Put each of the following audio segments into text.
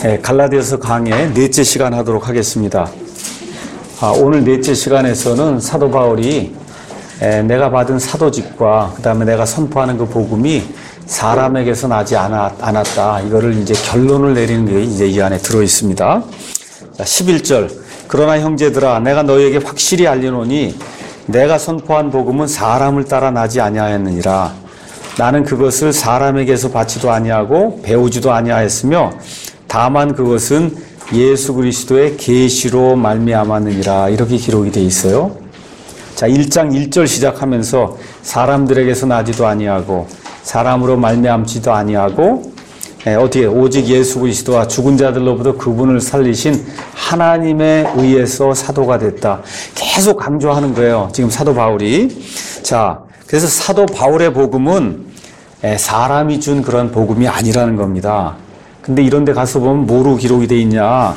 갈라디아서 강의 넷째 시간 하도록 하겠습니다. 오늘 넷째 시간에서는 사도 바울이 내가 받은 사도직과 그 다음에 내가 선포하는 그 복음이 사람에게서 나지 않았다. 이거를 이제 결론을 내리는 게 이제 이 안에 들어 있습니다. 11절. 그러나 형제들아, 내가 너희에게 확실히 알리노니 내가 선포한 복음은 사람을 따라 나지 아니하였느니라. 나는 그것을 사람에게서 받지도 아니하고 배우지도 아니하였으며 다만 그것은 예수 그리스도의 계시로 말미암았느니라. 이렇게 기록이 되어 있어요. 자, 1장 1절 시작하면서 사람들에게서 나지도 아니하고 사람으로 말미암지도 아니하고 어떻게 오직 예수 그리스도와 죽은 자들로부터 그분을 살리신 하나님에 의해서 사도가 됐다. 계속 강조하는 거예요. 지금 사도 바울이. 자, 그래서 사도 바울의 복음은 사람이 준 그런 복음이 아니라는 겁니다. 근데 이런 데 가서 보면 뭐로 기록이 되어 있냐?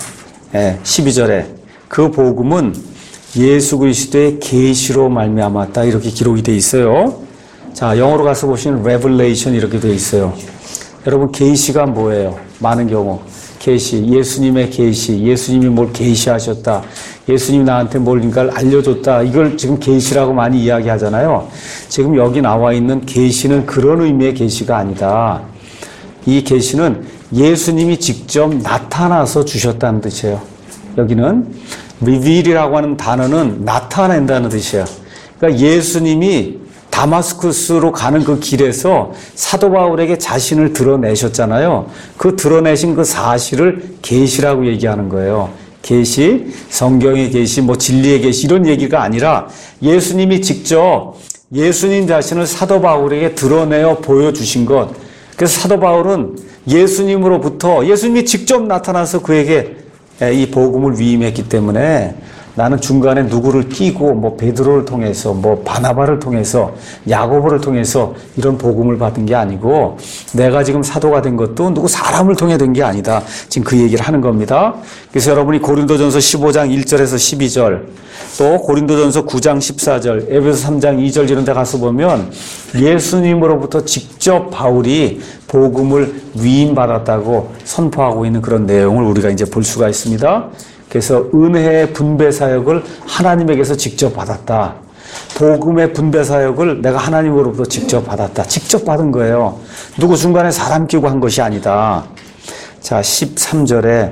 12절에 그 복음은 예수 그리스도의 계시로 말미암았다. 이렇게 기록이 되어 있어요. 자, 영어로 가서 보시면 revelation 이렇게 되어 있어요. 여러분, 계시가 뭐예요? 많은 경우 계시, 예수님의 계시, 예수님이 뭘 계시하셨다, 예수님이 나한테 뭘인가를 알려줬다, 이걸 지금 계시라고 많이 이야기하잖아요. 지금 여기 나와 있는 계시는 그런 의미의 계시가 아니다. 이 계시는 예수님이 직접 나타나서 주셨다는 뜻이에요. 여기는 reveal이라고 하는 단어는 나타낸다는 뜻이에요. 그러니까 예수님이 다마스쿠스로 가는 그 길에서 사도 바울에게 자신을 드러내셨잖아요. 그 드러내신 그 사실을 계시라고 얘기하는 거예요. 계시, 성경의 계시, 뭐 진리의 계시 이런 얘기가 아니라 예수님이 직접 예수님 자신을 사도 바울에게 드러내어 보여주신 것. 그래서 사도 바울은 예수님으로부터 예수님이 직접 나타나서 그에게 이 복음을 위임했기 때문에 나는 중간에 누구를 끼고 뭐 베드로를 통해서 뭐 바나바를 통해서 야고보를 통해서 이런 복음을 받은 게 아니고 내가 지금 사도가 된 것도 누구 사람을 통해 된 게 아니다. 지금 그 얘기를 하는 겁니다. 그래서 여러분이 고린도전서 15장 1절에서 12절 또 고린도전서 9장 14절 에베소 3장 2절 이런 데 가서 보면 예수님으로부터 직접 바울이 복음을 위임받았다고 선포하고 있는 그런 내용을 우리가 이제 볼 수가 있습니다. 그래서 은혜의 분배 사역을 하나님에게서 직접 받았다. 복음의 분배 사역을 내가 하나님으로부터 직접 받았다. 직접 받은 거예요. 누구 중간에 사람 끼고 한 것이 아니다. 자, 13절에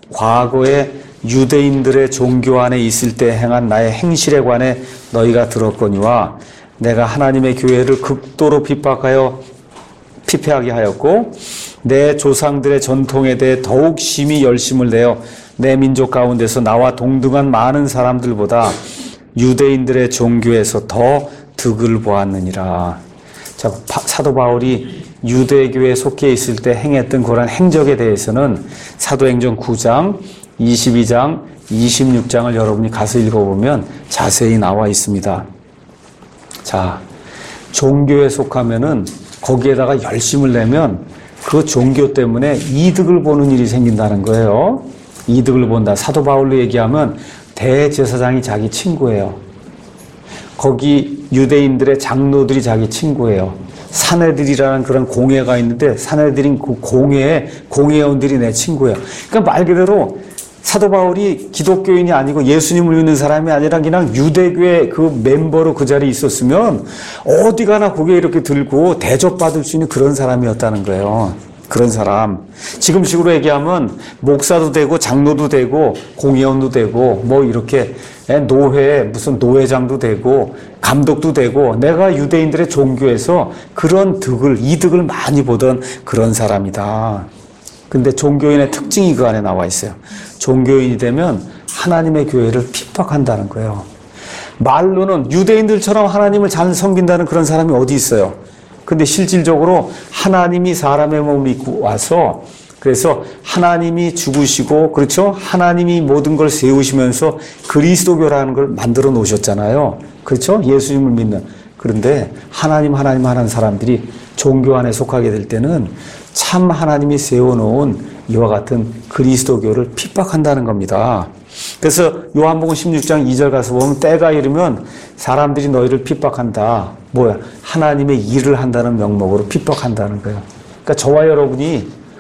과거에 유대인들의 종교 안에 있을 때 행한 나의 행실에 관해 너희가 들었거니와 내가 하나님의 교회를 극도로 피폐하게 하였고 내 조상들의 전통에 대해 더욱 심히 열심을 내어 내 민족 가운데서 나와 동등한 많은 사람들보다 유대인들의 종교에서 더 득을 보았느니라. 자, 사도 바울이 유대교에 속해 있을 때 행했던 그런 행적에 대해서는 사도행전 9장, 22장, 26장을 여러분이 가서 읽어보면 자세히 나와 있습니다. 자, 종교에 속하면은 거기에다가 열심을 내면 그 종교 때문에 이득을 보는 일이 생긴다는 거예요. 이득을 본다. 사도 바울로 얘기하면 대제사장이 자기 친구예요. 거기 유대인들의 장로들이 자기 친구예요. 사내들이라는 그런 공회가 있는데 사내들인 그 공회원들이 내 친구예요. 그러니까 말 그대로 사도 바울이 기독교인이 아니고 예수님을 믿는 사람이 아니라 그냥 유대교의 그 멤버로 그 자리에 있었으면 어디 가나 고개 이렇게 들고 대접받을 수 있는 그런 사람이었다는 거예요. 그런 사람. 지금식으로 얘기하면 목사도 되고 장로도 되고 공회원도 되고 뭐 이렇게 노회 무슨 노회장도 되고 감독도 되고 내가 유대인들의 종교에서 그런 이득을 많이 보던 그런 사람이다. 근데 종교인의 특징이 그 안에 나와 있어요. 종교인이 되면 하나님의 교회를 핍박한다는 거예요. 말로는 유대인들처럼 하나님을 잘 섬긴다는 그런 사람이 어디 있어요? 근데 실질적으로 하나님이 사람의 몸을 입고 와서 그래서 하나님이 죽으시고 그렇죠? 하나님이 모든 걸 세우시면서 그리스도교라는 걸 만들어 놓으셨잖아요. 그렇죠? 예수님을 믿는. 그런데 하나님 하는 사람들이 종교 안에 속하게 될 때는 참 하나님이 세워놓은 이와 같은 그리스도교를 핍박한다는 겁니다. 그래서 요한복음 16장 2절 가서 보면 때가 이르면 사람들이 너희를 핍박한다. 뭐야? 하나님의 일을 한다는 명목으로 핍박한다는 거예요. 그러니까 저와 여러분이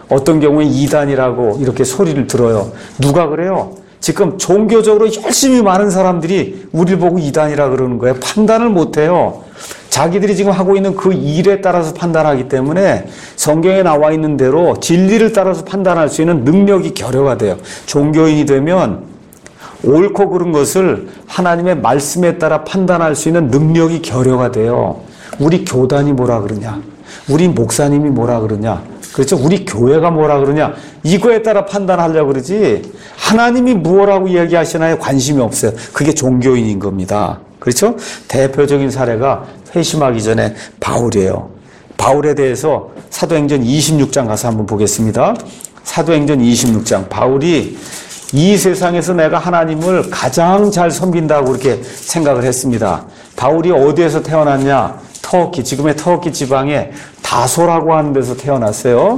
어떤 경우에 이단이라고 이렇게 소리를 들어요. 누가 그래요? 지금 종교적으로 열심히 많은 사람들이 우리를 보고 이단이라 그러는 거예요. 판단을 못해요. 자기들이 지금 하고 있는 그 일에 따라서 판단하기 때문에 성경에 나와 있는 대로 진리를 따라서 판단할 수 있는 능력이 결여가 돼요. 종교인이 되면 옳고 그른 것을 하나님의 말씀에 따라 판단할 수 있는 능력이 결여가 돼요. 우리 교단이 뭐라 그러냐? 우리 목사님이 뭐라 그러냐? 그렇죠? 우리 교회가 뭐라 그러냐? 이거에 따라 판단하려고 그러지 하나님이 무엇라고 이야기하시나요? 관심이 없어요. 그게 종교인인 겁니다. 그렇죠? 대표적인 사례가 회심하기 전에 바울이에요. 바울에 대해서 사도행전 26장 가서 한번 보겠습니다. 사도행전 26장. 바울이 이 세상에서 내가 하나님을 가장 잘 섬긴다고 그렇게 생각을 했습니다. 바울이 어디에서 태어났냐? 터키, 지금의 터키 지방에 다소라고 하는 데서 태어났어요.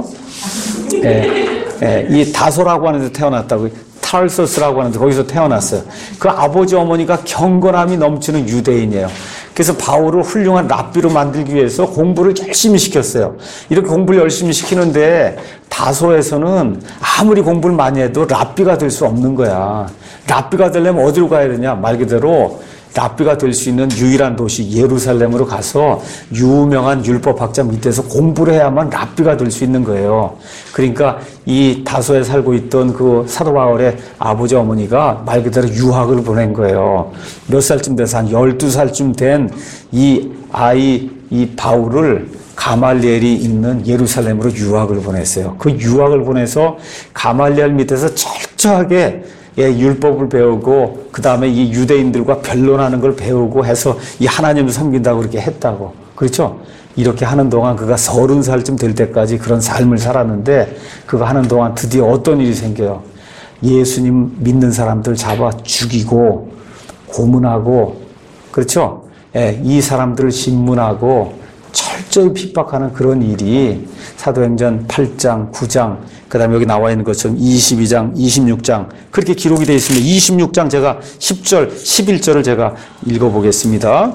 이 다소라고 하는 데서 태어났다고. 타르소스라고 하는데 거기서 태어났어요. 그 아버지 어머니가 경건함이 넘치는 유대인이에요. 그래서 바울을 훌륭한 랍비로 만들기 위해서 공부를 열심히 시켰어요. 이렇게 공부를 열심히 시키는데 다소에서는 아무리 공부를 많이 해도 랍비가 될 수 없는 거야. 랍비가 되려면 어디로 가야 되냐? 말 그대로 랍비가 될 수 있는 유일한 도시 예루살렘으로 가서 유명한 율법학자 밑에서 공부를 해야만 랍비가 될 수 있는 거예요. 그러니까 이 다소에 살고 있던 그 사도 바울의 아버지 어머니가 말 그대로 유학을 보낸 거예요. 몇 살쯤 돼서 한 12살쯤 된 이 아이, 이 바울을 가말리엘이 있는 예루살렘으로 유학을 보냈어요. 그 유학을 보내서 가말리엘 밑에서 철저하게 율법을 배우고 그 다음에 이 유대인들과 변론하는 걸 배우고 해서 이 하나님을 섬긴다고 그렇게 했다고. 그렇죠? 이렇게 하는 동안 그가 30살쯤 될 때까지 그런 삶을 살았는데 그가 하는 동안 드디어 어떤 일이 생겨요? 예수님 믿는 사람들 잡아 죽이고 고문하고 그렇죠? 이 사람들을 신문하고 철저히 핍박하는 그런 일이 사도행전 8장, 9장, 그 다음에 여기 나와 있는 것처럼 22장, 26장 그렇게 기록이 되어 있습니다. 26장 제가 10절, 11절을 제가 읽어보겠습니다.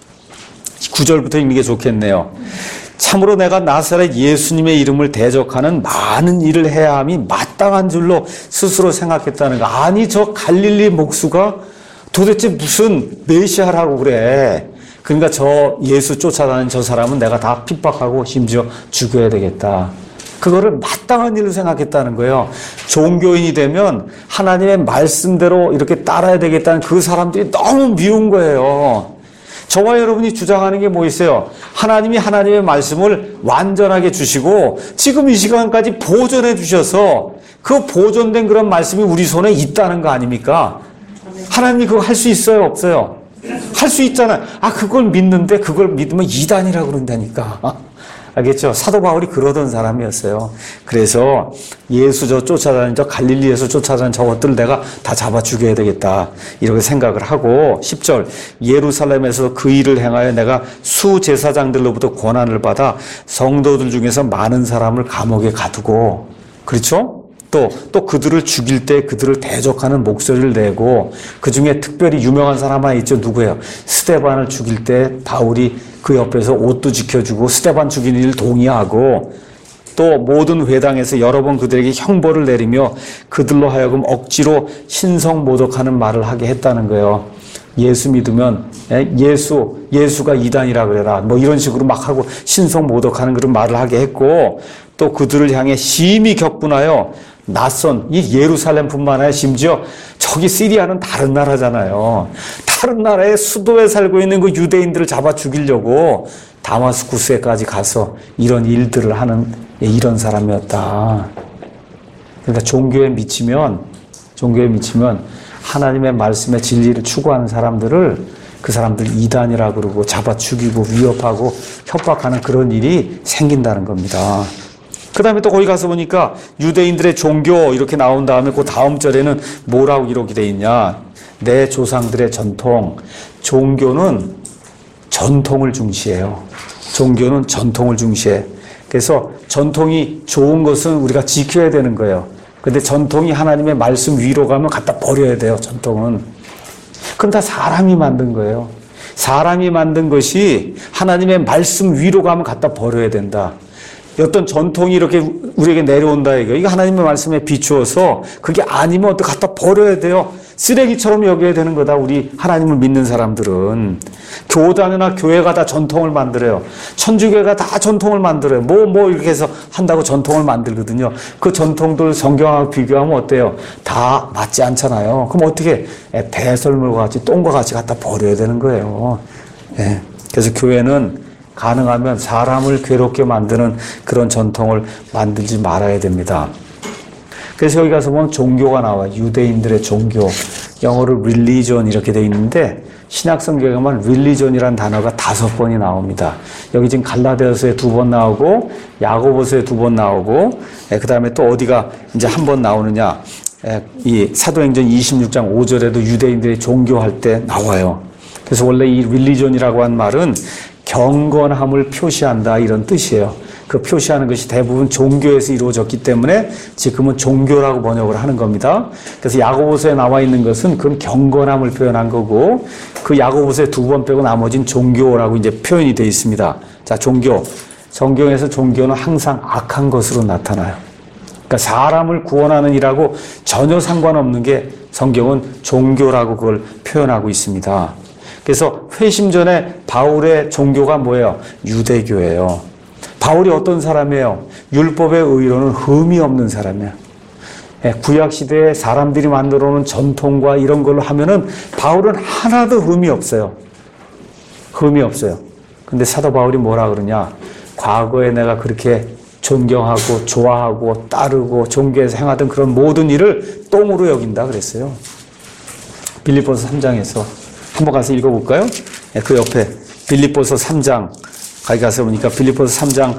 9절부터 읽는 게 좋겠네요. 참으로 내가 나사렛 예수님의 이름을 대적하는 많은 일을 해야 함이 마땅한 줄로 스스로 생각했다는 거. 아니 저 갈릴리 목수가 도대체 무슨 메시아라고 그래. 그러니까 저 예수 쫓아다니는 저 사람은 내가 다 핍박하고 심지어 죽여야 되겠다. 그거를 마땅한 일로 생각했다는 거예요. 종교인이 되면 하나님의 말씀대로 이렇게 따라야 되겠다는 그 사람들이 너무 미운 거예요. 저와 여러분이 주장하는 게 뭐 있어요? 하나님이 하나님의 말씀을 완전하게 주시고 지금 이 시간까지 보존해 주셔서 그 보존된 그런 말씀이 우리 손에 있다는 거 아닙니까? 하나님이 그거 할 수 있어요? 없어요? 할 수 있잖아요. 그걸 믿는데 그걸 믿으면 이단이라고 그런다니까. 알겠죠? 사도 바울이 그러던 사람이었어요. 그래서 예수 쫓아다니는 갈릴리에서 쫓아다니는 저것들을 내가 다 잡아 죽여야 되겠다. 이렇게 생각을 하고 10절 예루살렘에서 그 일을 행하여 내가 수제사장들로부터 권한을 받아 성도들 중에서 많은 사람을 감옥에 가두고 그렇죠? 또 그들을 죽일 때 그들을 대적하는 목소리를 내고 그 중에 특별히 유명한 사람 하나 있죠. 누구예요? 스데반을 죽일 때 바울이 그 옆에서 옷도 지켜주고 스데반 죽이는 일을 동의하고 또 모든 회당에서 여러 번 그들에게 형벌을 내리며 그들로 하여금 억지로 신성모독하는 말을 하게 했다는 거예요. 예수 믿으면 예수가 이단이라 그래라 뭐 이런 식으로 막 하고 신성모독하는 그런 말을 하게 했고 또 그들을 향해 심히 격분하여 낯선 이 예루살렘뿐만 아니라 심지어 저기 시리아는 다른 나라잖아요. 다른 나라의 수도에 살고 있는 그 유대인들을 잡아 죽이려고 다마스쿠스에까지 가서 이런 일들을 하는 이런 사람이었다. 그러니까 종교에 미치면 하나님의 말씀의 진리를 추구하는 사람들을 그 사람들 이단이라고 그러고 잡아 죽이고 위협하고 협박하는 그런 일이 생긴다는 겁니다. 그 다음에 또 거기 가서 보니까 유대인들의 종교 이렇게 나온 다음에 그 다음 절에는 뭐라고 기록이 되어 있냐. 내 조상들의 전통. 종교는 전통을 중시해요. 종교는 전통을 중시해. 그래서 전통이 좋은 것은 우리가 지켜야 되는 거예요. 근데 전통이 하나님의 말씀 위로 가면 갖다 버려야 돼요. 전통은. 그건 다 사람이 만든 거예요. 사람이 만든 것이 하나님의 말씀 위로 가면 갖다 버려야 된다. 어떤 전통이 이렇게 우리에게 내려온다 이거. 이거 하나님의 말씀에 비추어서 그게 아니면 또 갖다 버려야 돼요. 쓰레기처럼 여겨야 되는 거다. 우리 하나님을 믿는 사람들은. 교단이나 교회가 다 전통을 만들어요. 천주교회가 다 전통을 만들어요. 뭐 이렇게 해서 한다고 전통을 만들거든요. 그 전통들 성경하고 비교하면 어때요? 다 맞지 않잖아요. 그럼 어떻게 배설물과 같이 똥과 같이 갖다 버려야 되는 거예요. 예. 그래서 교회는 가능하면 사람을 괴롭게 만드는 그런 전통을 만들지 말아야 됩니다. 그래서 여기 가서 보면 종교가 나와요. 유대인들의 종교. 영어로 religion 이렇게 되어 있는데 신약성경에 보면 religion이라는 단어가 5번이 나옵니다. 여기 지금 갈라디아서에 2번 나오고 야고보서에 2번 나오고 그 다음에 또 어디가 이제 한 번 나오느냐. 이 사도행전 26장 5절에도 유대인들이 종교할 때 나와요. 그래서 원래 이 religion이라고 한 말은 경건함을 표시한다 이런 뜻이에요. 그 표시하는 것이 대부분 종교에서 이루어졌기 때문에 지금은 종교라고 번역을 하는 겁니다. 그래서 야고보서에 나와 있는 것은 그건 경건함을 표현한 거고 그 야고보서에 2번 빼고 나머지는 종교라고 이제 표현이 되어 있습니다. 자, 종교. 성경에서 종교는 항상 악한 것으로 나타나요. 그러니까 사람을 구원하는 일하고 전혀 상관없는 게 성경은 종교라고 그걸 표현하고 있습니다. 그래서 회심 전에 바울의 종교가 뭐예요? 유대교예요. 바울이 어떤 사람이에요? 율법의 의로는 흠이 없는 사람이에요. 구약시대에 사람들이 만들어 놓은 전통과 이런 걸로 하면은 바울은 하나도 흠이 없어요. 흠이 없어요. 근데 사도 바울이 뭐라 그러냐? 과거에 내가 그렇게 존경하고 좋아하고 따르고 종교에서 행하던 그런 모든 일을 똥으로 여긴다 그랬어요. 빌립보서 3장에서. 한번 가서 읽어볼까요? 그 옆에 빌립보서 3장 거기 가서 보니까 빌립보서 3장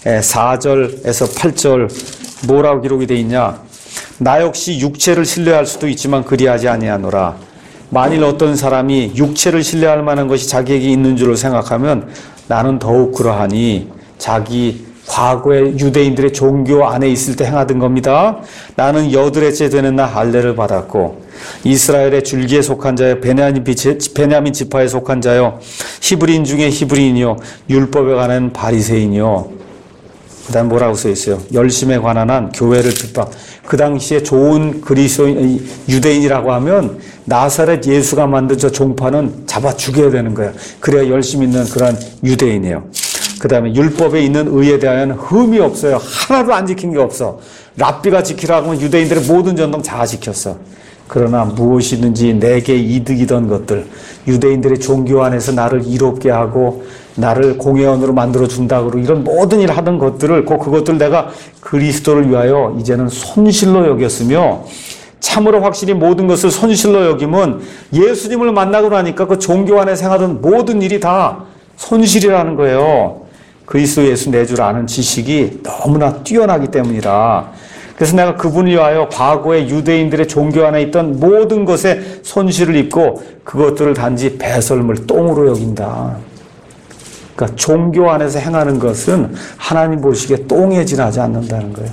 4절에서 8절 뭐라고 기록이 되어 있냐? 나 역시 육체를 신뢰할 수도 있지만 그리하지 아니하노라. 만일 어떤 사람이 육체를 신뢰할 만한 것이 자기에게 있는 줄로 생각하면 나는 더욱 그러하니 자기 과거의 유대인들의 종교 안에 있을 때 행하던 겁니다. 나는 여드레째 되는 날 할례를 받았고 이스라엘의 줄기에 속한 자여 베냐민 지파에 속한 자여 히브리인 중에 히브리인이요 율법에 관한 바리새인이요. 그 다음 뭐라고 써 있어요? 열심에 관한 한 교회를 핍박. 그 당시에 좋은 그리스도인 유대인이라고 하면 나사렛 예수가 만든 저 종파는 잡아 죽여야 되는 거예요. 그래야 열심히 있는 그런 유대인이에요. 그 다음에 율법에 있는 의에 대한 흠이 없어요. 하나도 안 지킨 게 없어. 랍비가 지키라고 하면 유대인들의 모든 전통 다 지켰어. 그러나 무엇이든지 내게 이득이던 것들, 유대인들의 종교 안에서 나를 이롭게 하고 나를 공회원으로 만들어준다고 이런 모든 일을 하던 것들을 그것들 내가 그리스도를 위하여 이제는 손실로 여겼으며 참으로 확실히 모든 것을 손실로 여기면 예수님을 만나고 나니까 그 종교 안에서 행하던 모든 일이 다 손실이라는 거예요. 그리스도 예수 내 줄 아는 지식이 너무나 뛰어나기 때문이라. 그래서 내가 그분을 위하여 과거의 유대인들의 종교 안에 있던 모든 것에 손실을 입고 그것들을 단지 배설물 똥으로 여긴다. 그러니까 종교 안에서 행하는 것은 하나님 보시기에 똥에 지나지 않는다는 거예요.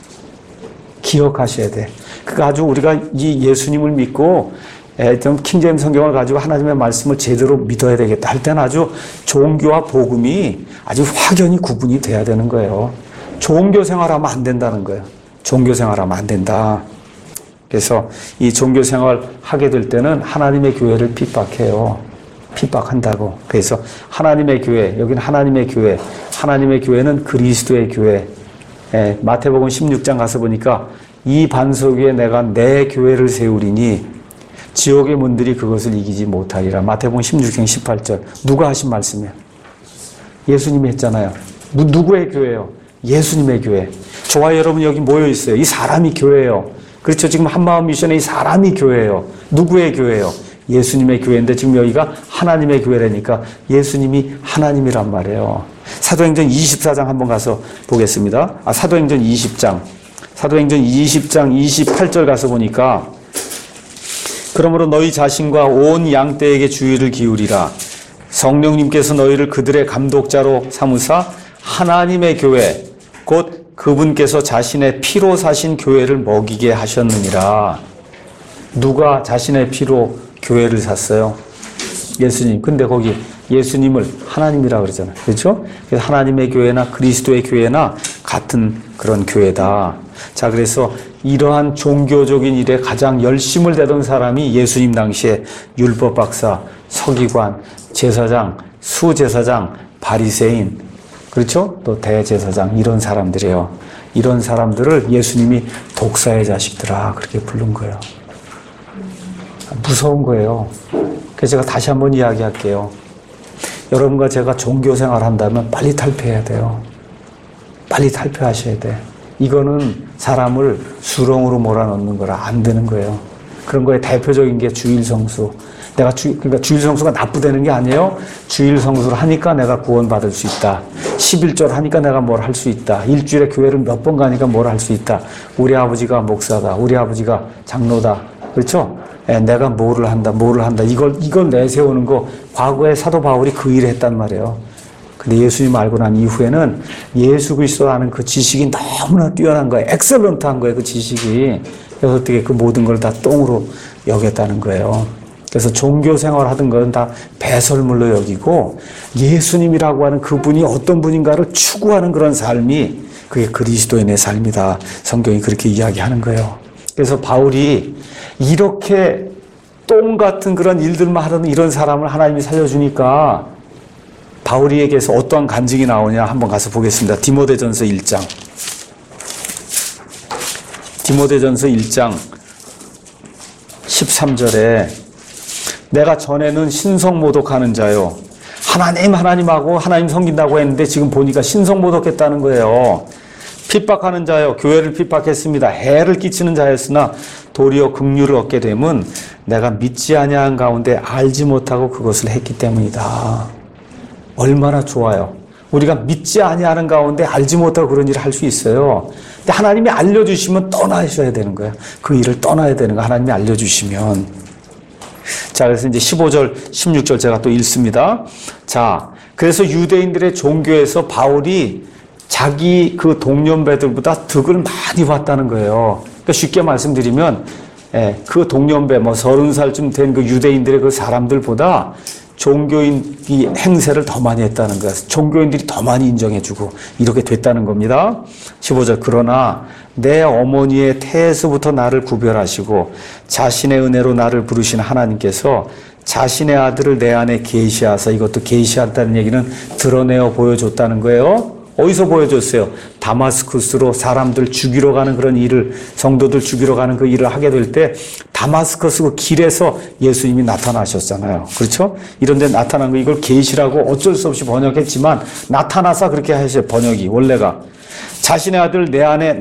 기억하셔야 돼. 그러니까 아주 우리가 이 예수님을 믿고 좀 킹제임스 성경을 가지고 하나님의 말씀을 제대로 믿어야 되겠다 할 때는 아주 종교와 복음이 아주 확연히 구분이 돼야 되는 거예요. 종교 생활하면 안 된다는 거예요. 종교 생활하면 안 된다. 그래서 이 종교 생활 하게 될 때는 하나님의 교회를 핍박해요. 핍박한다고. 그래서 하나님의 교회, 여기는 하나님의 교회, 하나님의 교회는 그리스도의 교회. 마태복음 16장 가서 보니까 이 반석 위에 내가 내 교회를 세우리니 지옥의 문들이 그것을 이기지 못하리라. 마태복음 16장 18절. 누가 하신 말씀이에요? 예수님이 했잖아요. 누구의 교회예요? 예수님의 교회. 저와 여러분 여기 모여 있어요. 이 사람이 교회예요. 그렇죠. 지금 한마음 미션에 이 사람이 교회예요. 누구의 교회예요? 예수님의 교회인데 지금 여기가 하나님의 교회라니까 예수님이 하나님이란 말이에요. 사도행전 24장 한번 가서 보겠습니다. 사도행전 20장. 사도행전 20장 28절 가서 보니까 그러므로 너희 자신과 온 양떼에게 주의를 기울이라. 성령님께서 너희를 그들의 감독자로 삼으사 하나님의 교회 곧 그분께서 자신의 피로 사신 교회를 먹이게 하셨느니라. 누가 자신의 피로 교회를 샀어요? 예수님. 근데 거기 예수님을 하나님이라고 그러잖아요. 그렇죠? 그래서 하나님의 교회나 그리스도의 교회나 같은 그런 교회다. 자, 그래서 이러한 종교적인 일에 가장 열심을 대던 사람이 예수님 당시에 율법 박사, 서기관, 제사장, 수제사장, 바리새인, 그렇죠? 또 대제사장, 이런 사람들이에요. 이런 사람들을 예수님이 독사의 자식들아 그렇게 부른 거예요. 무서운 거예요. 그래서 제가 다시 한번 이야기할게요. 여러분과 제가 종교 생활 한다면 빨리 탈피해야 돼요. 빨리 탈피하셔야 돼. 이거는 사람을 수렁으로 몰아넣는 거라 안 되는 거예요. 그런 거에 대표적인 게 주일 성수. 그러니까 주일 성수가 나쁘다는 게 아니에요. 주일 성수를 하니까 내가 구원받을 수 있다. 11절 하니까 내가 뭘 할 수 있다. 일주일에 교회를 몇 번 가니까 뭘 할 수 있다. 우리 아버지가 목사다. 우리 아버지가 장로다. 그렇죠? 내가 뭐를 한다. 이걸 내세우는 거. 과거에 사도 바울이 그 일을 했단 말이에요. 근데 예수님 알고 난 이후에는 예수 그리스도라는 그 지식이 너무나 뛰어난 거예요. 엑셀런트한 거예요. 그 지식이. 그래서 어떻게 그 모든 걸 다 똥으로 여겼다는 거예요. 그래서 종교 생활 하던 건 다 배설물로 여기고 예수님이라고 하는 그분이 어떤 분인가를 추구하는 그런 삶이 그게 그리스도인의 삶이다. 성경이 그렇게 이야기하는 거예요. 그래서 바울이 이렇게 똥 같은 그런 일들만 하던 이런 사람을 하나님이 살려주니까 바울이에게서 어떠한 간증이 나오냐 한번 가서 보겠습니다. 디모데전서 1장. 디모데전서 1장 13절에 내가 전에는 신성모독하는 자요. 하나님하고 하나님 섬긴다고 했는데 지금 보니까 신성모독했다는 거예요. 핍박하는 자요. 교회를 핍박했습니다. 해를 끼치는 자였으나 도리어 긍휼을 얻게 되면 내가 믿지 아니한 가운데 알지 못하고 그것을 했기 때문이다. 얼마나 좋아요. 우리가 믿지 아니하는 가운데 알지 못하고 그런 일을 할 수 있어요. 근데 하나님이 알려주시면 떠나셔야 되는 거예요. 그 일을 떠나야 되는 거예요. 하나님이 알려주시면. 자, 그래서 이제 15절, 16절 제가 또 읽습니다. 자, 그래서 유대인들의 종교에서 바울이 자기 그 동년배들보다 득을 많이 봤다는 거예요. 그러니까 쉽게 말씀드리면, 그 동년배, 30살쯤 된 그 유대인들의 그 사람들보다 종교인이 행세를 더 많이 했다는 거예요. 종교인들이 더 많이 인정해주고 이렇게 됐다는 겁니다. 15절 그러나 내 어머니의 태에서부터 나를 구별하시고 자신의 은혜로 나를 부르신 하나님께서 자신의 아들을 내 안에 계시하사 이것도 계시한다는 얘기는 드러내어 보여줬다는 거예요. 어디서 보여줬어요? 다마스쿠스로 사람들 죽이러 가는 그런 일을, 성도들 죽이러 가는 그 일을 하게 될 때 다마스커스 그 길에서 예수님이 나타나셨잖아요. 그렇죠? 이런 데 나타난 거 이걸 계시라고 어쩔 수 없이 번역했지만 나타나사 그렇게 하셨어요. 번역이 원래가. 자신의 아들 내 안에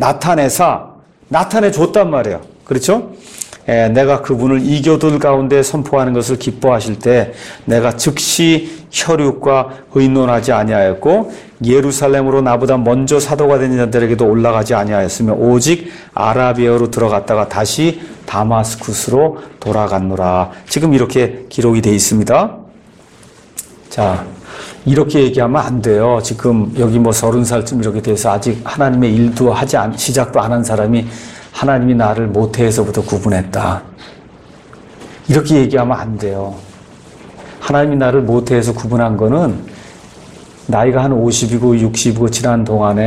나타내 줬단 말이에요. 그렇죠? 내가 그분을 이교들 가운데 선포하는 것을 기뻐하실 때 내가 즉시 혈육과 의논하지 아니하였고 예루살렘으로 나보다 먼저 사도가 된 자들에게도 올라가지 아니하였으며 오직 아라비아로 들어갔다가 다시 다마스쿠스로 돌아갔노라. 지금 이렇게 기록이 되어 있습니다. 자, 이렇게 얘기하면 안 돼요. 지금 여기 30살쯤 이렇게 돼서 아직 하나님의 일도 시작도 안 한 사람이 하나님이 나를 모태에서부터 구분했다. 이렇게 얘기하면 안 돼요. 하나님이 나를 모태에서 구분한 거는 나이가 한 50이고 60이고 지난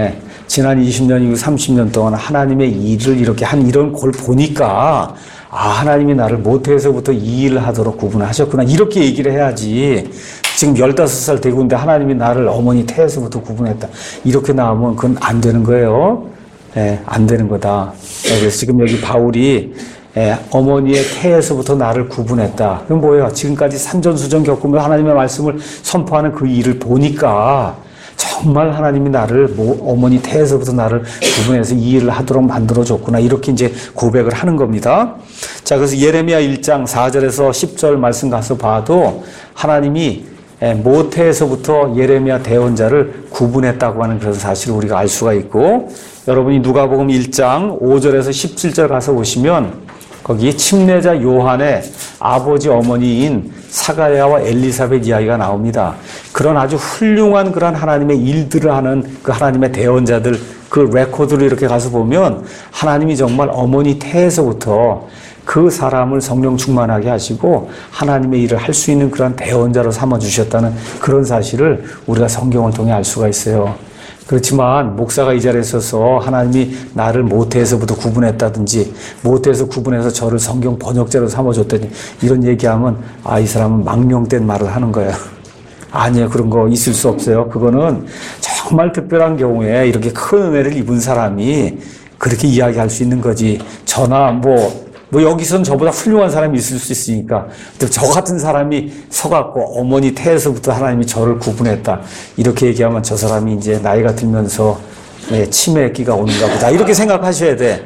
20년이고 30년 동안 하나님의 일을 이렇게 한 이런 걸 보니까 하나님이 나를 모태에서부터 이 일을 하도록 구분하셨구나. 이렇게 얘기를 해야지. 지금 15살 되고 있는데 하나님이 나를 어머니 태에서부터 구분했다. 이렇게 나오면 그건 안 되는 거예요. 안 되는 거다. 그래서 지금 여기 바울이 어머니의 태에서부터 나를 구분했다. 그럼 뭐예요? 지금까지 산전수전 겪으면서 하나님의 말씀을 선포하는 그 일을 보니까 정말 하나님이 나를 어머니 태에서부터 나를 구분해서 이 일을 하도록 만들어줬구나. 이렇게 이제 고백을 하는 겁니다. 자, 그래서 예레미야 1장 4절에서 10절 말씀 가서 봐도 하나님이 모태에서부터 예레미야 대언자를 구분했다고 하는 그런 사실을 우리가 알 수가 있고, 여러분이 누가복음 1장 5절에서 17절 가서 보시면 거기 침례자 요한의 아버지 어머니인 사가랴와 엘리사벳 이야기가 나옵니다. 그런 아주 훌륭한 그런 하나님의 일들을 하는 그 하나님의 대언자들 그 레코드를 이렇게 가서 보면 하나님이 정말 어머니 태에서부터 그 사람을 성령 충만하게 하시고 하나님의 일을 할 수 있는 그런 대언자로 삼아주셨다는 그런 사실을 우리가 성경을 통해 알 수가 있어요. 그렇지만 목사가 이 자리에 서서 하나님이 나를 모태에서부터 구분했다든지 모태에서 구분해서 저를 성경 번역자로 삼아줬다니 이런 얘기하면 이 사람은 망령된 말을 하는 거예요. 아니에요. 그런 거 있을 수 없어요. 그거는 정말 특별한 경우에 이렇게 큰 은혜를 입은 사람이 그렇게 이야기할 수 있는 거지. 저나 여기선 저보다 훌륭한 사람이 있을 수 있으니까 저 같은 사람이 서갖고 어머니 태에서부터 하나님이 저를 구분했다 이렇게 얘기하면 저 사람이 이제 나이가 들면서 치매기가 오는가 보다 이렇게 생각하셔야 돼.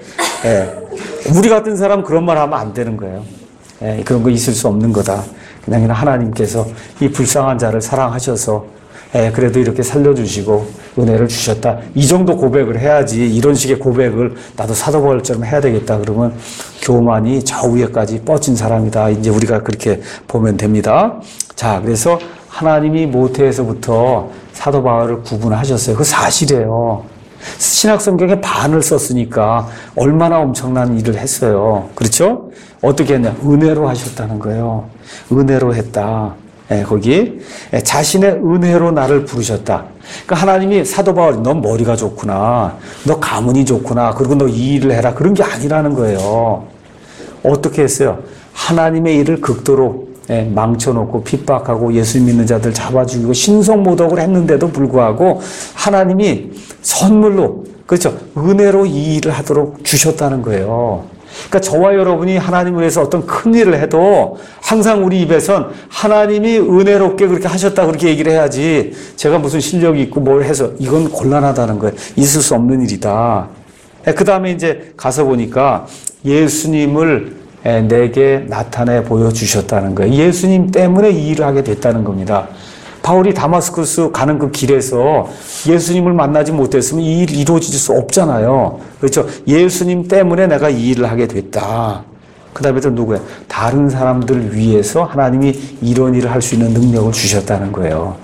우리 같은 사람 그런 말 하면 안 되는 거예요. 그런 거 있을 수 없는 거다. 그냥 하나님께서 이 불쌍한 자를 사랑하셔서 그래도 이렇게 살려주시고 은혜를 주셨다. 이 정도 고백을 해야지 이런 식의 고백을 나도 사도 바울처럼 해야 되겠다. 그러면 교만이 저 위에까지 뻗친 사람이다. 이제 우리가 그렇게 보면 됩니다. 자, 그래서 하나님이 모태에서부터 사도 바울을 구분하셨어요. 그 사실이에요. 신약성경에 반을 썼으니까 얼마나 엄청난 일을 했어요. 그렇죠? 어떻게 했냐? 은혜로 하셨다는 거예요. 은혜로 했다. 거기 자신의 은혜로 나를 부르셨다. 그러니까 하나님이 사도 바울이 너 머리가 좋구나, 너 가문이 좋구나, 그리고 너 이 일을 해라 그런 게 아니라는 거예요. 어떻게 했어요? 하나님의 일을 극도로 망쳐놓고 핍박하고 예수 믿는 자들 잡아 죽이고 신성모독을 했는데도 불구하고 하나님이 선물로, 그렇죠, 은혜로 이 일을 하도록 주셨다는 거예요. 그러니까 저와 여러분이 하나님을 위해서 어떤 큰 일을 해도 항상 우리 입에선 하나님이 은혜롭게 그렇게 하셨다 그렇게 얘기를 해야지 제가 무슨 실력이 있고 뭘 해서 이건 곤란하다는 거예요. 있을 수 없는 일이다. 그 다음에 이제 가서 보니까 예수님을 내게 나타내 보여주셨다는 거예요. 예수님 때문에 이 일을 하게 됐다는 겁니다. 바울이 다마스쿠스 가는 그 길에서 예수님을 만나지 못했으면 이 일이 이루어질 수 없잖아요. 그렇죠? 예수님 때문에 내가 이 일을 하게 됐다. 그 다음에 또 누구예요? 다른 사람들을 위해서 하나님이 이런 일을 할 수 있는 능력을 주셨다는 거예요.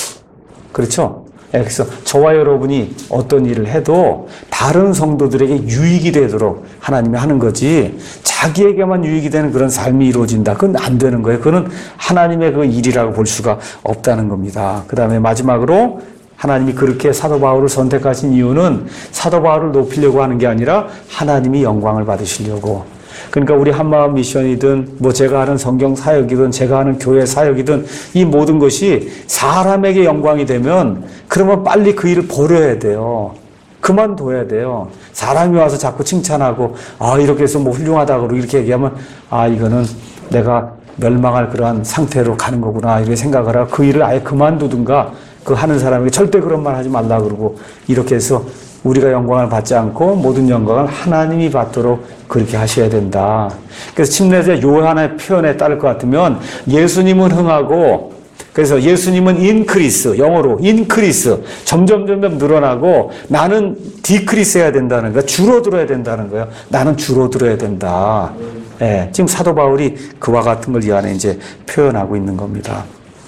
그렇죠? 그래서 저와 여러분이 어떤 일을 해도 다른 성도들에게 유익이 되도록 하나님이 하는 거지 자기에게만 유익이 되는 그런 삶이 이루어진다. 그건 안 되는 거예요. 그건 하나님의 그 일이라고 볼 수가 없다는 겁니다. 그 다음에 마지막으로 하나님이 그렇게 사도 바울을 선택하신 이유는 사도 바울을 높이려고 하는 게 아니라 하나님이 영광을 받으시려고. 그러니까 우리 한마음 미션이든 제가 하는 성경 사역이든 제가 하는 교회 사역이든 이 모든 것이 사람에게 영광이 되면 그러면 빨리 그 일을 버려야 돼요. 그만둬야 돼요. 사람이 와서 자꾸 칭찬하고 이렇게 해서 훌륭하다고 이렇게 얘기하면 이거는 내가 멸망할 그러한 상태로 가는 거구나 이렇게 생각을 하고 그 일을 아예 그만두든가 그 하는 사람에게 절대 그런 말 하지 말라 그러고 이렇게 해서 우리가 영광을 받지 않고 모든 영광을 하나님이 받도록 그렇게 하셔야 된다. 그래서 침례자 요한의 표현에 따를 것 같으면 예수님은 흥하고 그래서 예수님은 인크리스, 영어로 인크리스, 점점 늘어나고 나는 디크리스 해야 된다는 거야. 줄어들어야 된다는 거예요. 나는 줄어들어야 된다. 지금 사도 바울이 그와 같은 걸 이 안에 이제 표현하고 있는 겁니다.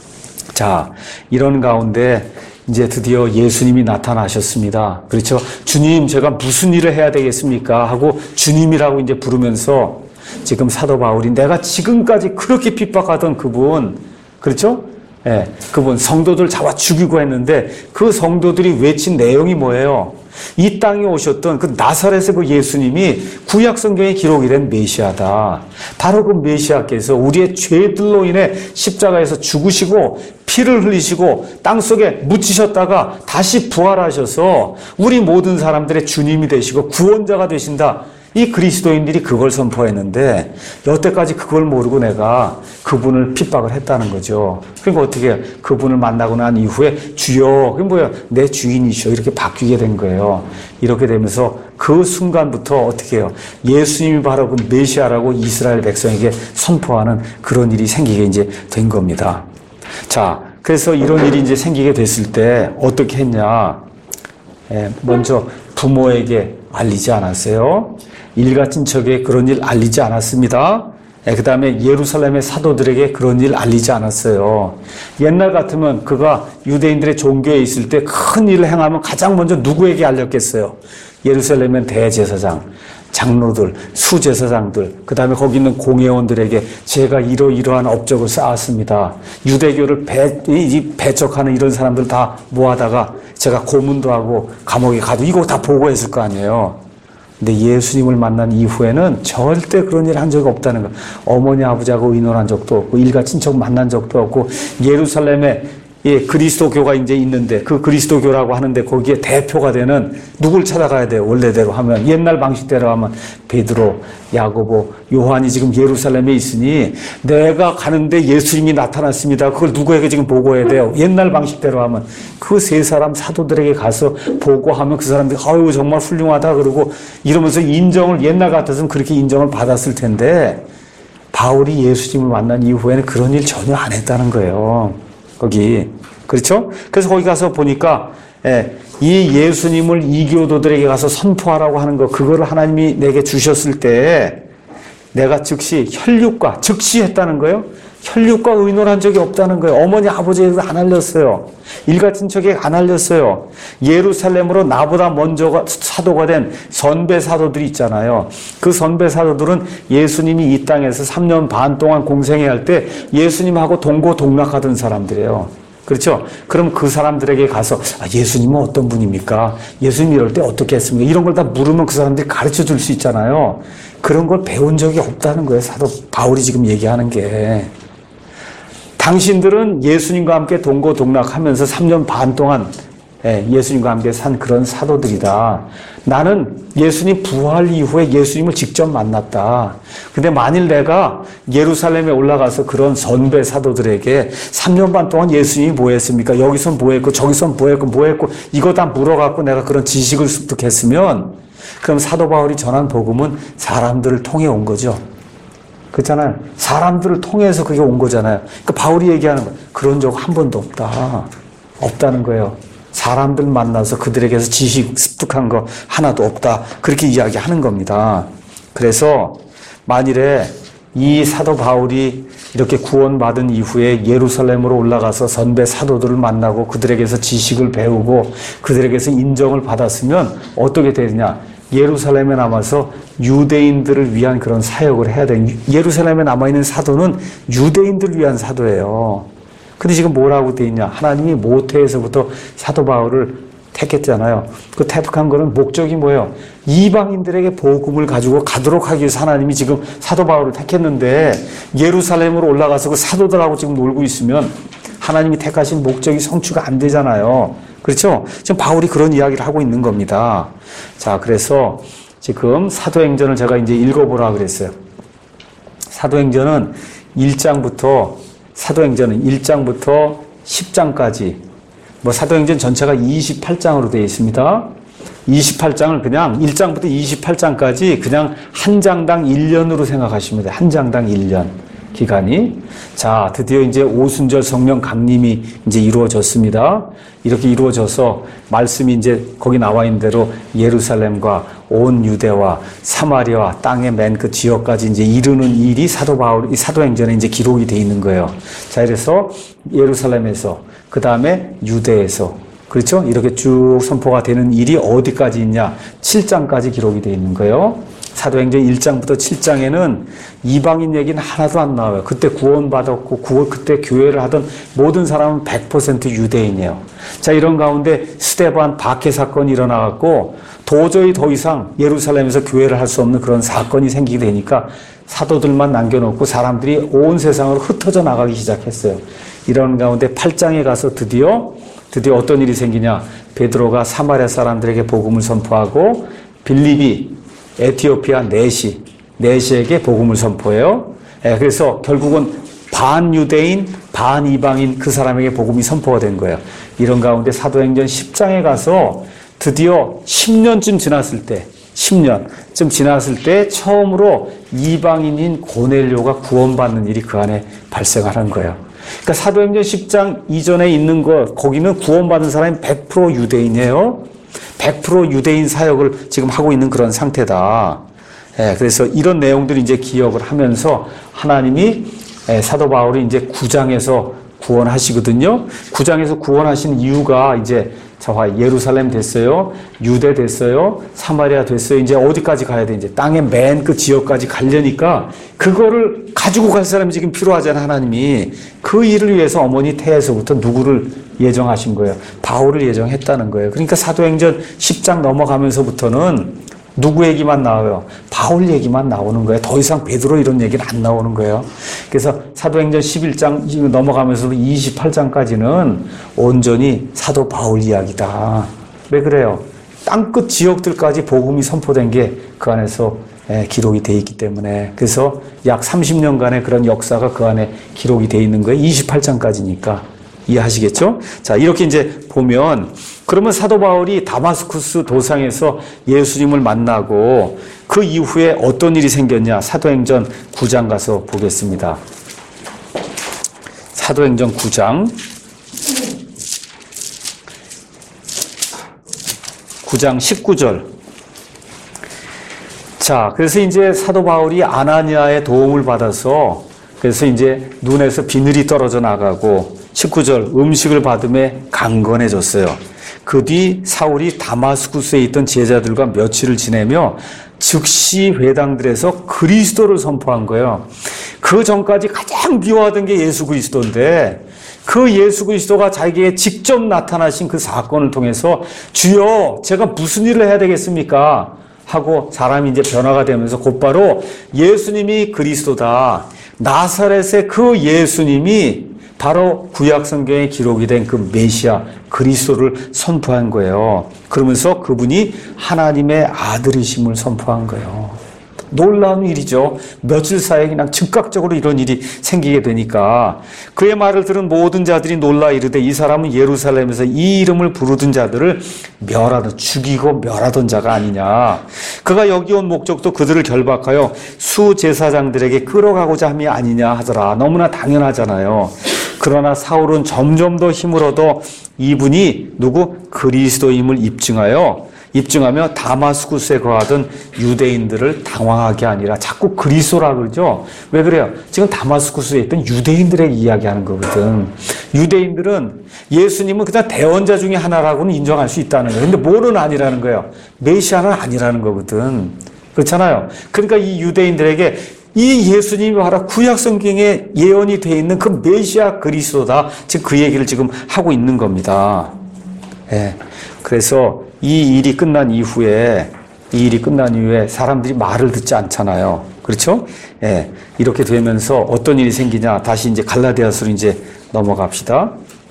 자, 이런 가운데 이제 드디어 예수님이 나타나셨습니다. 그렇죠? 주님, 제가 무슨 일을 해야 되겠습니까? 하고 주님이라고 이제 부르면서 지금 사도 바울이 내가 지금까지 그렇게 핍박하던 그분, 그렇죠? 그분 성도들 잡아 죽이고 했는데 그 성도들이 외친 내용이 뭐예요? 이 땅에 오셨던 그 나사렛의 그 예수님이 구약 성경에 기록이 된 메시아다. 바로 그 메시아께서 우리의 죄들로 인해 십자가에서 죽으시고 피를 흘리시고 땅속에 묻히셨다가 다시 부활하셔서 우리 모든 사람들의 주님이 되시고 구원자가 되신다. 이 그리스도인들이 그걸 선포했는데 여태까지 그걸 모르고 내가 그분을 핍박을 했다는 거죠. 그러니까 어떻게 해요? 그분을 만나고 난 이후에 주여, 그게 뭐야? 내 주인이시여 이렇게 바뀌게 된 거예요. 이렇게 되면서 그 순간부터 어떻게 해요? 예수님이 바로 그 메시아라고 이스라엘 백성에게 선포하는 그런 일이 생기게 이제 된 겁니다. 자, 그래서 이런 일이 이제 생기게 됐을 때 어떻게 했냐? 먼저 부모에게 알리지 않았어요. 일가친척에 그런 일 알리지 않았습니다. 그 다음에 예루살렘의 사도들에게 그런 일 알리지 않았어요. 옛날 같으면 그가 유대인들의 종교에 있을 때 큰 일을 행하면 가장 먼저 누구에게 알렸겠어요? 예루살렘의 대제사장, 장로들, 수제사장들, 그 다음에 거기 있는 공회원들에게 제가 이러이러한 업적을 쌓았습니다. 유대교를 배척하는 이런 사람들 다 모아다가 제가 고문도 하고 감옥에 가도 이거 다 보고했을 거 아니에요. 근데 예수님을 만난 이후에는 절대 그런 일 한 적이 없다는 거. 어머니 아버지하고 의논한 적도 없고 일가 친척 만난 적도 없고 예루살렘에 그리스도교가 이제 있는데 그 그리스도교라고 하는데 거기에 대표가 되는 누굴 찾아가야 돼요? 원래대로 하면 옛날 방식대로 하면 베드로, 야고보, 요한이 지금 예루살렘에 있으니 내가 가는데 예수님이 나타났습니다. 그걸 누구에게 지금 보고해야 돼요? 옛날 방식대로 하면 그 세 사람 사도들에게 가서 보고하면 그 사람들이 아유 정말 훌륭하다 그러고 이러면서 인정을 옛날 같았으면 그렇게 인정을 받았을 텐데 바울이 예수님을 만난 이후에는 그런 일 전혀 안 했다는 거예요. 거기. 그렇죠? 그래서 거기 가서 보니까, 이 예수님을 이교도들에게 가서 선포하라고 하는 거, 그거를 하나님이 내게 주셨을 때, 내가 즉시 했다는 거예요. 혈육과 의논한 적이 없다는 거예요. 어머니, 아버지에게 안 알렸어요. 일가친척에게 안 알렸어요. 예루살렘으로 나보다 먼저 사도가 된 선배 사도들이 있잖아요. 그 선배 사도들은 예수님이 이 땅에서 3년 반 동안 공생해 할 때 예수님하고 동고동락하던 사람들이에요. 그렇죠? 그럼 그 사람들에게 가서 예수님은 어떤 분입니까? 예수님 이럴 때 어떻게 했습니까? 이런 걸 다 물으면 그 사람들이 가르쳐 줄 수 있잖아요. 그런 걸 배운 적이 없다는 거예요. 사도 바울이 지금 얘기하는 게. 당신들은 예수님과 함께 동고동락하면서 3년 반 동안 예수님과 함께 산 그런 사도들이다. 나는 예수님 부활 이후에 예수님을 직접 만났다. 근데 만일 내가 예루살렘에 올라가서 그런 선배 사도들에게 3년 반 동안 예수님이 뭐 했습니까? 여기선 뭐 했고 저기선 뭐 했고 이거 다 물어갖고 내가 그런 지식을 습득했으면 그럼 사도 바울이 전한 복음은 사람들을 통해 온 거죠. 그렇잖아요. 사람들을 통해서 그게 온 거잖아요. 그러니까 바울이 얘기하는 거 그런 적 한 번도 없다. 없다는 거예요. 사람들 만나서 그들에게서 지식 습득한 거 하나도 없다. 그렇게 이야기하는 겁니다. 그래서 만일에 이 사도 바울이 이렇게 구원받은 이후에 예루살렘으로 올라가서 선배 사도들을 만나고 그들에게서 지식을 배우고 그들에게서 인정을 받았으면 어떻게 되느냐? 예루살렘에 남아서 유대인들을 위한 그런 사역을 해야 돼요. 예루살렘에 남아있는 사도는 유대인들을 위한 사도예요. 근데 지금 뭐라고 돼 있냐? 하나님이 모태에서부터 사도 바울을 택했잖아요. 그 택한 거는 목적이 뭐예요? 이방인들에게 복음을 가지고 가도록 하기 위해서 하나님이 지금 사도 바울을 택했는데 예루살렘으로 올라가서 그 사도들하고 지금 놀고 있으면 하나님이 택하신 목적이 성취가 안 되잖아요. 그렇죠? 지금 바울이 그런 이야기를 하고 있는 겁니다. 자, 그래서 지금 사도행전을 제가 이제 읽어보라 그랬어요. 사도행전은 1장부터 10장까지 사도행전 전체가 28장으로 되어 있습니다. 28장을 그냥 1장부터 28장까지 그냥 한 장당 1년으로 생각하시면 돼요. 한 장당 1년 기간이. 자, 드디어 이제 오순절 성령 강림이 이제 이루어졌습니다. 이렇게 이루어져서 말씀이 이제 거기 나와 있는 대로 예루살렘과 온 유대와 사마리아 땅의 맨 그 지역까지 이제 이르는 일이 이 사도행전에 이제 기록이 되어 있는 거예요. 자, 그래서 예루살렘에서 그 다음에 유대에서 그렇죠? 이렇게 쭉 선포가 되는 일이 어디까지 있냐? 7장까지 기록이 되어 있는 거예요. 사도행전 1장부터 7장에는 이방인 얘기는 하나도 안 나와요. 그때 구원받았고 그때 교회를 하던 모든 사람은 100% 유대인이에요. 자, 이런 가운데 스데반 박해 사건이 일어나갖고 도저히 더 이상 예루살렘에서 교회를 할 수 없는 그런 사건이 생기게 되니까 사도들만 남겨놓고 사람들이 온 세상으로 흩어져 나가기 시작했어요. 이런 가운데 8장에 가서 드디어 어떤 일이 생기냐? 베드로가 사마리아 사람들에게 복음을 선포하고 빌립이 에티오피아 내시에게 복음을 선포해요. 그래서 결국은 반 유대인, 반 이방인 그 사람에게 복음이 선포가 된 거예요. 이런 가운데 사도행전 10장에 가서 드디어 10년쯤 지났을 때 처음으로 이방인인 고넬료가 구원받는 일이 그 안에 발생하는 거예요. 그러니까 사도행전 10장 이전에 있는 거기는 구원받은 사람이 100% 유대인이에요. 100% 유대인 사역을 지금 하고 있는 그런 상태다. 예, 그래서 이런 내용들을 이제 기억을 하면서 하나님이 사도 바울이 이제 9장에서 구원하시거든요. 9장에서 구원하신 이유가 이제 예루살렘 됐어요. 유대 됐어요. 사마리아 됐어요. 이제 어디까지 가야 돼? 이제 땅의 맨 그 지역까지 가려니까 그거를 가지고 갈 사람이 지금 필요하잖아요. 하나님이. 그 일을 위해서 어머니 태에서부터 누구를 예정하신 거예요? 바울을 예정했다는 거예요. 그러니까 사도행전 10장 넘어가면서부터는 누구 얘기만 나와요? 바울 얘기만 나오는 거예요. 더 이상 베드로 이런 얘기는 안 나오는 거예요. 그래서 사도행전 11장 넘어가면서 28장까지는 온전히 사도 바울 이야기다. 왜 그래요? 땅끝 지역들까지 복음이 선포된 게 그 안에서 기록이 돼 있기 때문에. 그래서 약 30년간의 그런 역사가 그 안에 기록이 돼 있는 거예요. 28장까지니까. 이해하시겠죠? 자, 이렇게 이제 보면, 그러면 사도 바울이 다마스쿠스 도상에서 예수님을 만나고 그 이후에 어떤 일이 생겼냐? 사도행전 9장 가서 보겠습니다. 사도행전 9장 19절. 자, 그래서 이제 사도 바울이 아나니아의 도움을 받아서 그래서 이제 눈에서 비늘이 떨어져 나가고 19절 음식을 받음에 강건해졌어요. 그 뒤 사울이 다마스쿠스에 있던 제자들과 며칠을 지내며 즉시 회당들에서 그리스도를 선포한 거예요. 그 전까지 가장 미워하던 게 예수 그리스도인데 그 예수 그리스도가 자기에게 직접 나타나신 그 사건을 통해서 주여 제가 무슨 일을 해야 되겠습니까? 하고 사람이 이제 변화가 되면서 곧바로 예수님이 그리스도다. 나사렛의 그 예수님이 바로 구약 성경에 기록이 된 그 메시아 그리스도를 선포한 거예요. 그러면서 그분이 하나님의 아들이심을 선포한 거예요. 놀라운 일이죠. 며칠 사이에 그냥 즉각적으로 이런 일이 생기게 되니까 그의 말을 들은 모든 자들이 놀라 이르되 이 사람은 예루살렘에서 이 이름을 부르던 자들을 죽이고 멸하던 자가 아니냐. 그가 여기 온 목적도 그들을 결박하여 수제사장들에게 끌어가고자 함이 아니냐 하더라. 너무나 당연하잖아요. 그러나 사울은 점점 더 힘을 얻어 이분이 누구? 그리스도임을 입증하며 다마스쿠스에 거하던 유대인들을 당황하게 아니라 자꾸 그리스도라 그러죠. 왜 그래요? 지금 다마스쿠스에 있던 유대인들에게 이야기하는 거거든. 유대인들은 예수님은 그냥 대언자 중에 하나라고는 인정할 수 있다는 거예요. 근데 뭐는 아니라는 거예요? 메시아는 아니라는 거거든. 그렇잖아요. 그러니까 이 유대인들에게 이 예수님이 바로 구약 성경에 예언이 되어 있는 그 메시아 그리스도다. 지금 그 얘기를 지금 하고 있는 겁니다. 예. 그래서 이 일이 끝난 이후에 사람들이 말을 듣지 않잖아요. 그렇죠? 예. 이렇게 되면서 어떤 일이 생기냐? 다시 이제 갈라디아서로 이제 넘어갑시다.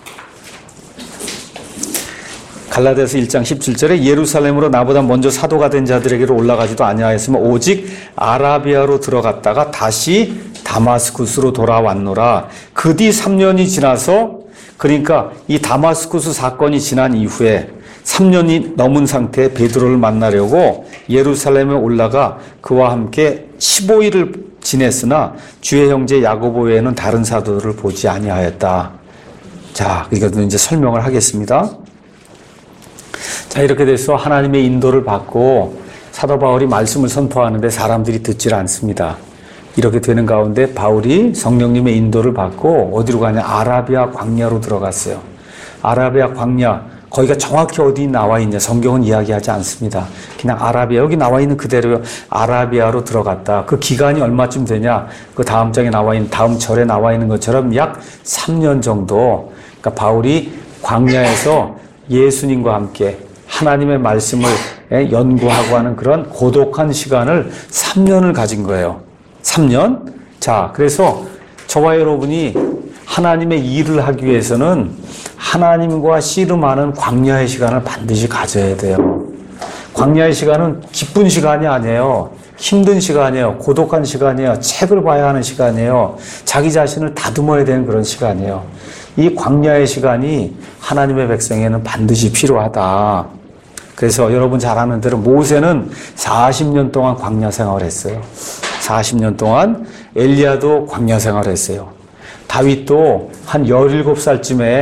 갈라디아서 1장 17절에 예루살렘으로 나보다 먼저 사도가 된 자들에게로 올라가지도 아니하였으며 오직 아라비아로 들어갔다가 다시 다마스쿠스로 돌아왔노라. 그 뒤 3년이 지나서 그러니까 이 다마스쿠스 사건이 지난 이후에 3년이 넘은 상태에 베드로를 만나려고 예루살렘에 올라가 그와 함께 15일을 지냈으나 주의 형제 야고보 외에는 다른 사도들을 보지 아니하였다. 자, 그러니까 이제 설명을 하겠습니다. 자, 이렇게 돼서 하나님의 인도를 받고 사도 바울이 말씀을 선포하는데 사람들이 듣질 않습니다. 이렇게 되는 가운데 바울이 성령님의 인도를 받고 어디로 가냐? 아라비아 광야로 들어갔어요. 아라비아 광야, 거기가 정확히 어디 나와 있냐? 성경은 이야기하지 않습니다. 그냥 아라비아, 여기 나와 있는 그대로 아라비아로 들어갔다. 그 기간이 얼마쯤 되냐? 그 다음 장에 나와 있는, 다음 절에 나와 있는 것처럼 약 3년 정도. 그러니까 바울이 광야에서 예수님과 함께 하나님의 말씀을 연구하고 하는 그런 고독한 시간을 3년을 가진 거예요. 3년? 자, 그래서 저와 여러분이 하나님의 일을 하기 위해서는 하나님과 씨름하는 광야의 시간을 반드시 가져야 돼요. 광야의 시간은 기쁜 시간이 아니에요. 힘든 시간이에요. 고독한 시간이에요. 책을 봐야 하는 시간이에요. 자기 자신을 다듬어야 되는 그런 시간이에요. 이 광야의 시간이 하나님의 백성에는 반드시 필요하다. 그래서 여러분 잘 아는 대로 모세는 40년 동안 광야 생활을 했어요. 40년 동안 엘리야도 광야 생활을 했어요. 다윗도 한 17살쯤에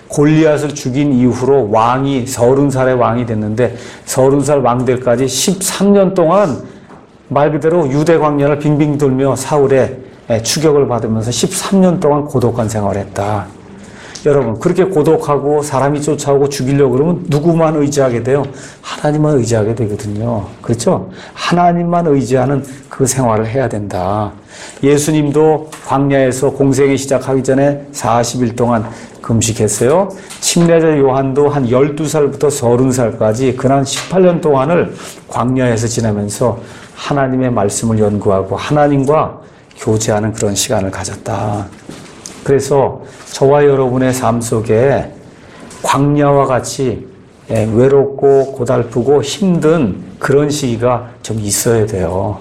골리앗을 죽인 이후로 왕이 30살의 왕이 됐는데 30살 왕 될까지 13년 동안 말 그대로 유대 광야를 빙빙 돌며 사울의 추격을 받으면서 13년 동안 고독한 생활을 했다. 여러분, 그렇게 고독하고 사람이 쫓아오고 죽이려고 그러면 누구만 의지하게 돼요? 하나님만 의지하게 되거든요. 그렇죠? 하나님만 의지하는 그 생활을 해야 된다. 예수님도 광야에서 공생이 시작하기 전에 40일 동안 금식했어요. 침례자 요한도 한 12살부터 30살까지 그난 18년 동안을 광야에서 지내면서 하나님의 말씀을 연구하고 하나님과 교제하는 그런 시간을 가졌다. 그래서 저와 여러분의 삶 속에 광야와 같이 외롭고 고달프고 힘든 그런 시기가 좀 있어야 돼요.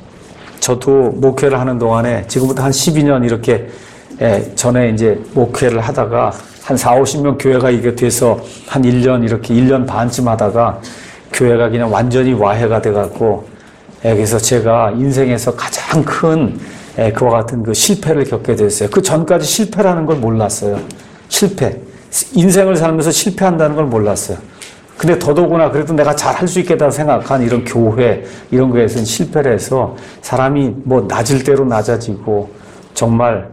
저도 목회를 하는 동안에 지금부터 한 12년 이렇게 전에 이제 목회를 하다가 한 40, 50명 교회가 이게 돼서 한 1년 이렇게 1년 반쯤 하다가 교회가 그냥 완전히 와해가 돼갖고 그래서 제가 인생에서 가장 큰 그와 같은 그 실패를 겪게 됐어요. 그 전까지 실패라는 걸 몰랐어요. 실패. 인생을 살면서 실패한다는 걸 몰랐어요. 근데 더더구나 그래도 내가 잘 할 수 있겠다고 생각한 이런 교회, 이런 거에서는 실패를 해서 사람이 뭐 낮을 대로 낮아지고 정말,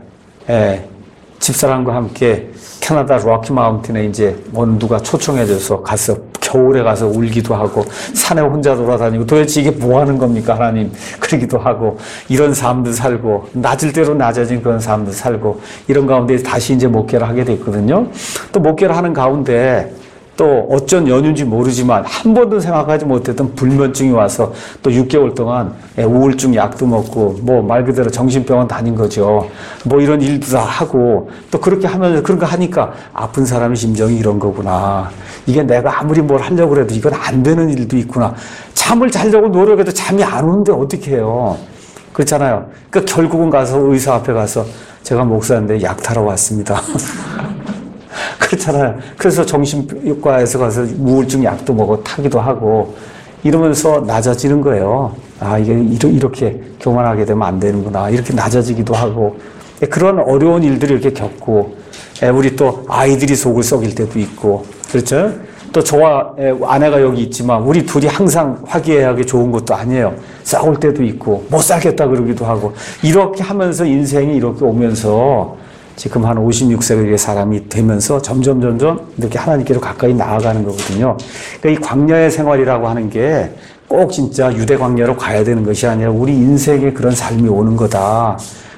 집사람과 함께 캐나다 로키 마운틴에 이제 누가 초청해줘서 가서 겨울에 가서 울기도 하고 산에 혼자 돌아다니고 도대체 이게 뭐 하는 겁니까 하나님 그러기도 하고 이런 삶도 살고 낮을 대로 낮아진 그런 삶도 살고 이런 가운데 다시 이제 목회를 하게 됐거든요. 또 목회를 하는 가운데 또 어쩐 연유인지 모르지만 한 번도 생각하지 못했던 불면증이 와서 또 6개월 동안 우울증 약도 먹고 뭐 말 그대로 정신병원 다닌 거죠. 뭐 이런 일도 다 하고 또 그렇게 하면서 그런 거 하니까 아픈 사람의 심정이 이런 거구나. 이게 내가 아무리 뭘 하려고 해도 이건 안 되는 일도 있구나. 잠을 자려고 노력해도 잠이 안 오는데 어떻게 해요. 그렇잖아요. 그러니까 결국은 가서 의사 앞에 가서 제가 목사인데 약 타러 왔습니다. 그렇잖아요. 그래서 정신과에서 가서 우울증 약도 먹어 타기도 하고 이러면서 낮아지는 거예요. 아, 이게 이렇게 교만하게 되면 안 되는구나. 이렇게 낮아지기도 하고 그런 어려운 일들을 이렇게 겪고 우리 또 아이들이 속을 썩일 때도 있고 그렇죠? 또 저와 아내가 여기 있지만 우리 둘이 항상 화기애애하게 좋은 것도 아니에요. 싸울 때도 있고 못 살겠다 그러기도 하고 이렇게 하면서 인생이 이렇게 오면서 지금 한 56세의 사람이 되면서 점점 이렇게 하나님께로 가까이 나아가는 거거든요. 그러니까 이 광야의 생활이라고 하는 게 꼭 진짜 유대 광야로 가야 되는 것이 아니라 우리 인생에 그런 삶이 오는 거다.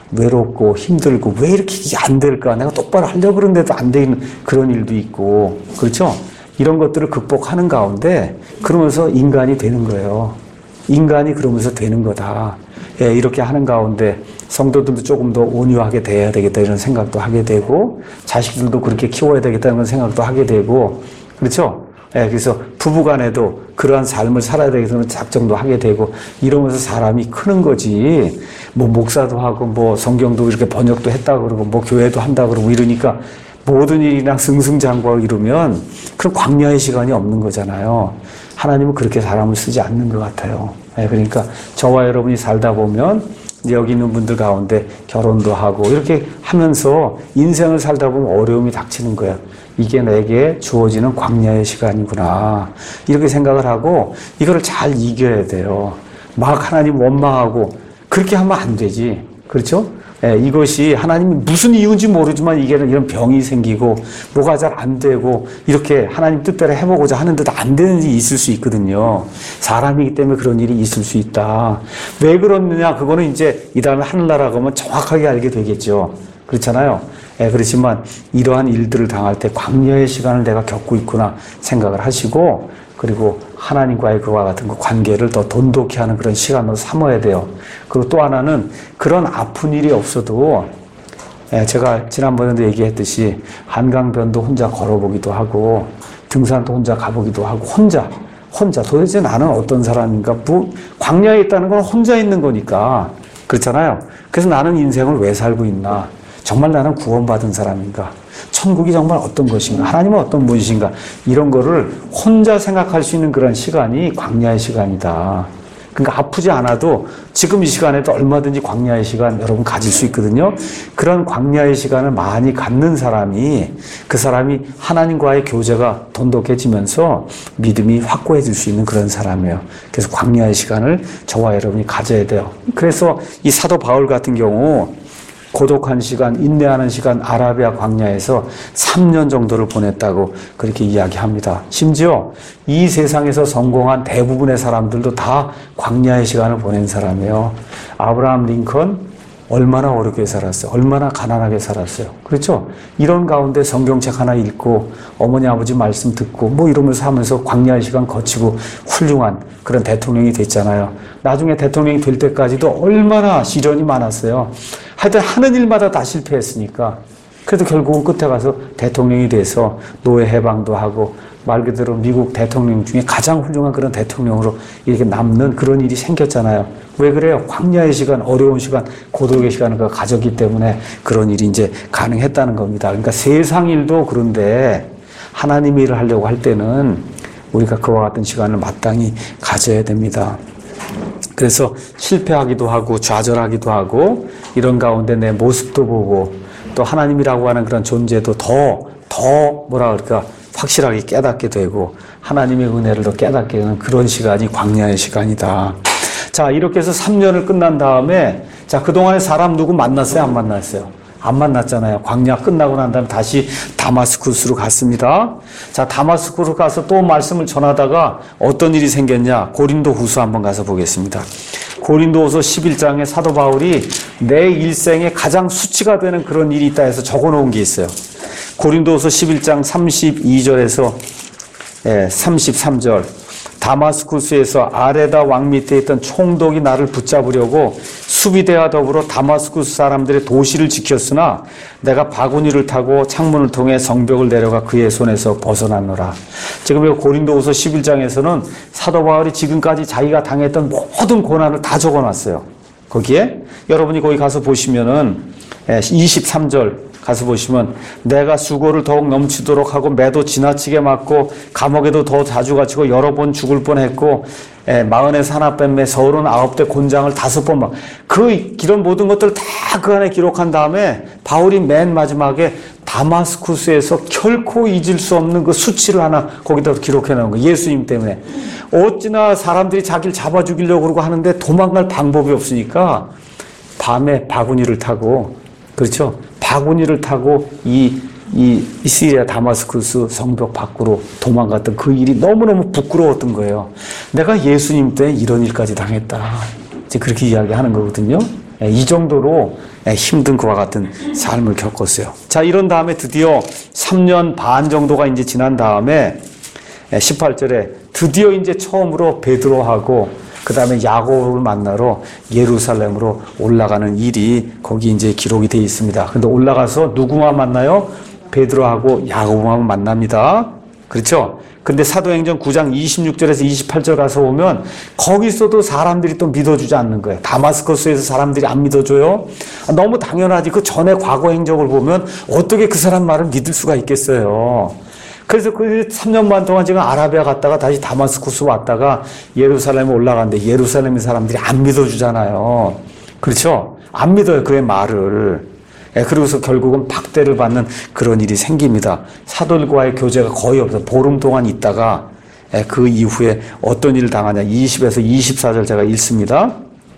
외롭고 힘들고 왜 이렇게 이게 안 될까? 내가 똑바로 하려고 그러는데도 안 되는 그런 일도 있고 그렇죠? 이런 것들을 극복하는 가운데 그러면서 인간이 되는 거예요. 인간이 그러면서 되는 거다. 이렇게 하는 가운데 성도들도 조금 더 온유하게 돼야 되겠다 이런 생각도 하게 되고 자식들도 그렇게 키워야 되겠다는 생각도 하게 되고 그렇죠? 그래서 부부간에도 그러한 삶을 살아야 되겠다는 작정도 하게 되고 이러면서 사람이 크는 거지. 뭐 목사도 하고 뭐 성경도 이렇게 번역도 했다 그러고 뭐 교회도 한다 그러고 이러니까 모든 일이랑 승승장구하고 이러면 그런 광야의 시간이 없는 거잖아요. 하나님은 그렇게 사람을 쓰지 않는 것 같아요. 그러니까 저와 여러분이 살다 보면 여기 있는 분들 가운데 결혼도 하고 이렇게 하면서 인생을 살다 보면 어려움이 닥치는 거예요. 이게 내게 주어지는 광야의 시간이구나. 이렇게 생각을 하고 이거를 잘 이겨야 돼요. 막 하나님 원망하고 그렇게 하면 안 되지. 그렇죠? 이것이 하나님이 무슨 이유인지 모르지만 이게 이런 병이 생기고 뭐가 잘 안 되고 이렇게 하나님 뜻대로 해보고자 하는데도 안 되는 일이 있을 수 있거든요. 사람이기 때문에 그런 일이 있을 수 있다. 왜 그러느냐? 그거는 이제 이 다음에 하늘나라 가면 정확하게 알게 되겠죠. 그렇잖아요. 그렇지만 이러한 일들을 당할 때 광야의 시간을 내가 겪고 있구나 생각을 하시고 그리고 하나님과의 그와 같은 그 관계를 더 돈독히 하는 그런 시간으로 삼아야 돼요. 그리고 또 하나는 그런 아픈 일이 없어도 제가 지난번에도 얘기했듯이 한강변도 혼자 걸어보기도 하고 등산도 혼자 가보기도 하고 혼자 도대체 나는 어떤 사람인가 광야에 있다는 건 혼자 있는 거니까 그렇잖아요. 그래서 나는 인생을 왜 살고 있나 정말 나는 구원받은 사람인가 천국이 정말 어떤 것인가 하나님은 어떤 분이신가 이런 거를 혼자 생각할 수 있는 그런 시간이 광야의 시간이다. 그러니까 아프지 않아도 지금 이 시간에도 얼마든지 광야의 시간 여러분 가질 수 있거든요. 그런 광야의 시간을 많이 갖는 사람이 그 사람이 하나님과의 교제가 돈독해지면서 믿음이 확고해질 수 있는 그런 사람이에요. 그래서 광야의 시간을 저와 여러분이 가져야 돼요. 그래서 이 사도 바울 같은 경우 고독한 시간, 인내하는 시간 아라비아 광야에서 3년 정도를 보냈다고 그렇게 이야기합니다. 심지어 이 세상에서 성공한 대부분의 사람들도 다 광야의 시간을 보낸 사람이에요. 아브라함 링컨 얼마나 어렵게 살았어요. 얼마나 가난하게 살았어요. 그렇죠? 이런 가운데 성경책 하나 읽고 어머니 아버지 말씀 듣고 뭐 이러면서 하면서 광야의 시간 거치고 훌륭한 그런 대통령이 됐잖아요. 나중에 대통령이 될 때까지도 얼마나 시련이 많았어요. 하여튼 하는 일마다 다 실패했으니까 그래도 결국은 끝에 가서 대통령이 돼서 노예 해방도 하고 말 그대로 미국 대통령 중에 가장 훌륭한 그런 대통령으로 이렇게 남는 그런 일이 생겼잖아요. 왜 그래요? 광야의 시간, 어려운 시간, 고독의 시간을 가졌기 때문에 그런 일이 이제 가능했다는 겁니다. 그러니까 세상 일도 그런데 하나님의 일을 하려고 할 때는 우리가 그와 같은 시간을 마땅히 가져야 됩니다. 그래서 실패하기도 하고 좌절하기도 하고 이런 가운데 내 모습도 보고 또 하나님이라고 하는 그런 존재도 더 뭐라 그럴까 확실하게 깨닫게 되고 하나님의 은혜를 더 깨닫게 되는 그런 시간이 광야의 시간이다. 자, 이렇게 해서 3년을 끝난 다음에 자, 그동안에 사람 누구 만났어요? 안 만났어요? 안 만났잖아요. 광야 끝나고 난 다음에 다시 다마스쿠스로 갔습니다. 자, 다마스쿠스로 가서 또 말씀을 전하다가 어떤 일이 생겼냐? 고린도 후서 한번 가서 보겠습니다. 고린도후서 11장에 사도 바울이 내 일생에 가장 수치가 되는 그런 일이 있다 해서 적어 놓은 게 있어요. 고린도후서 11장 32절에서 33절 다마스쿠스에서 아레다 왕 밑에 있던 총독이 나를 붙잡으려고 수비대와 더불어 다마스쿠스 사람들의 도시를 지켰으나 내가 바구니를 타고 창문을 통해 성벽을 내려가 그의 손에서 벗어났노라. 지금 이 고린도후서 11장에서는 사도 바울이 지금까지 자기가 당했던 모든 고난을 다 적어놨어요. 거기에 여러분이 거기 가서 보시면은 23절 가서 보시면 내가 수고를 더욱 넘치도록 하고 매도 지나치게 맞고 감옥에도 더 자주 갇히고 여러 번 죽을 뻔했고 40에서 하나 뺨에 서울은 9대 곤장을 5번 막 그 이런 모든 것들을 다 그 안에 기록한 다음에 바울이 맨 마지막에 다마스쿠스에서 결코 잊을 수 없는 그 수치를 하나 거기다 기록해 놓은 거예요. 예수님 때문에 어찌나 사람들이 자기를 잡아 죽이려고 그러고 하는데 도망갈 방법이 없으니까 밤에 바구니를 타고 그렇죠? 바구니를 타고 이 시리아 다마스쿠스 성벽 밖으로 도망갔던 그 일이 너무너무 부끄러웠던 거예요. 내가 예수님 때 이런 일까지 당했다. 이제 그렇게 이야기하는 거거든요. 이 정도로 힘든 그와 같은 삶을 겪었어요. 자, 이런 다음에 드디어 3년 반 정도가 이제 지난 다음에 18절에 드디어 이제 처음으로 베드로하고 그 다음에 야고보를 만나러 예루살렘으로 올라가는 일이 거기 이제 기록이 되어 있습니다. 근데 올라가서 누구만 만나요? 베드로하고 야고보만 만납니다. 그렇죠? 근데 사도행전 9장 26절에서 28절 가서 보면 거기서도 사람들이 또 믿어주지 않는 거예요. 다마스커스에서 사람들이 안 믿어줘요. 너무 당연하지. 그 전에 과거 행적을 보면 어떻게 그 사람 말을 믿을 수가 있겠어요. 그래서 그 3년 반 동안 지금 아라비아 갔다가 다시 다마스쿠스 왔다가 예루살렘에 올라갔는데 예루살렘의 사람들이 안 믿어주잖아요. 그렇죠? 안 믿어요. 그의 말을. 그러고서 결국은 박대를 받는 그런 일이 생깁니다. 사도들과의 교제가 거의 없어요. 보름 동안 있다가 그 이후에 어떤 일을 당하냐. 20에서 24절 제가 읽습니다.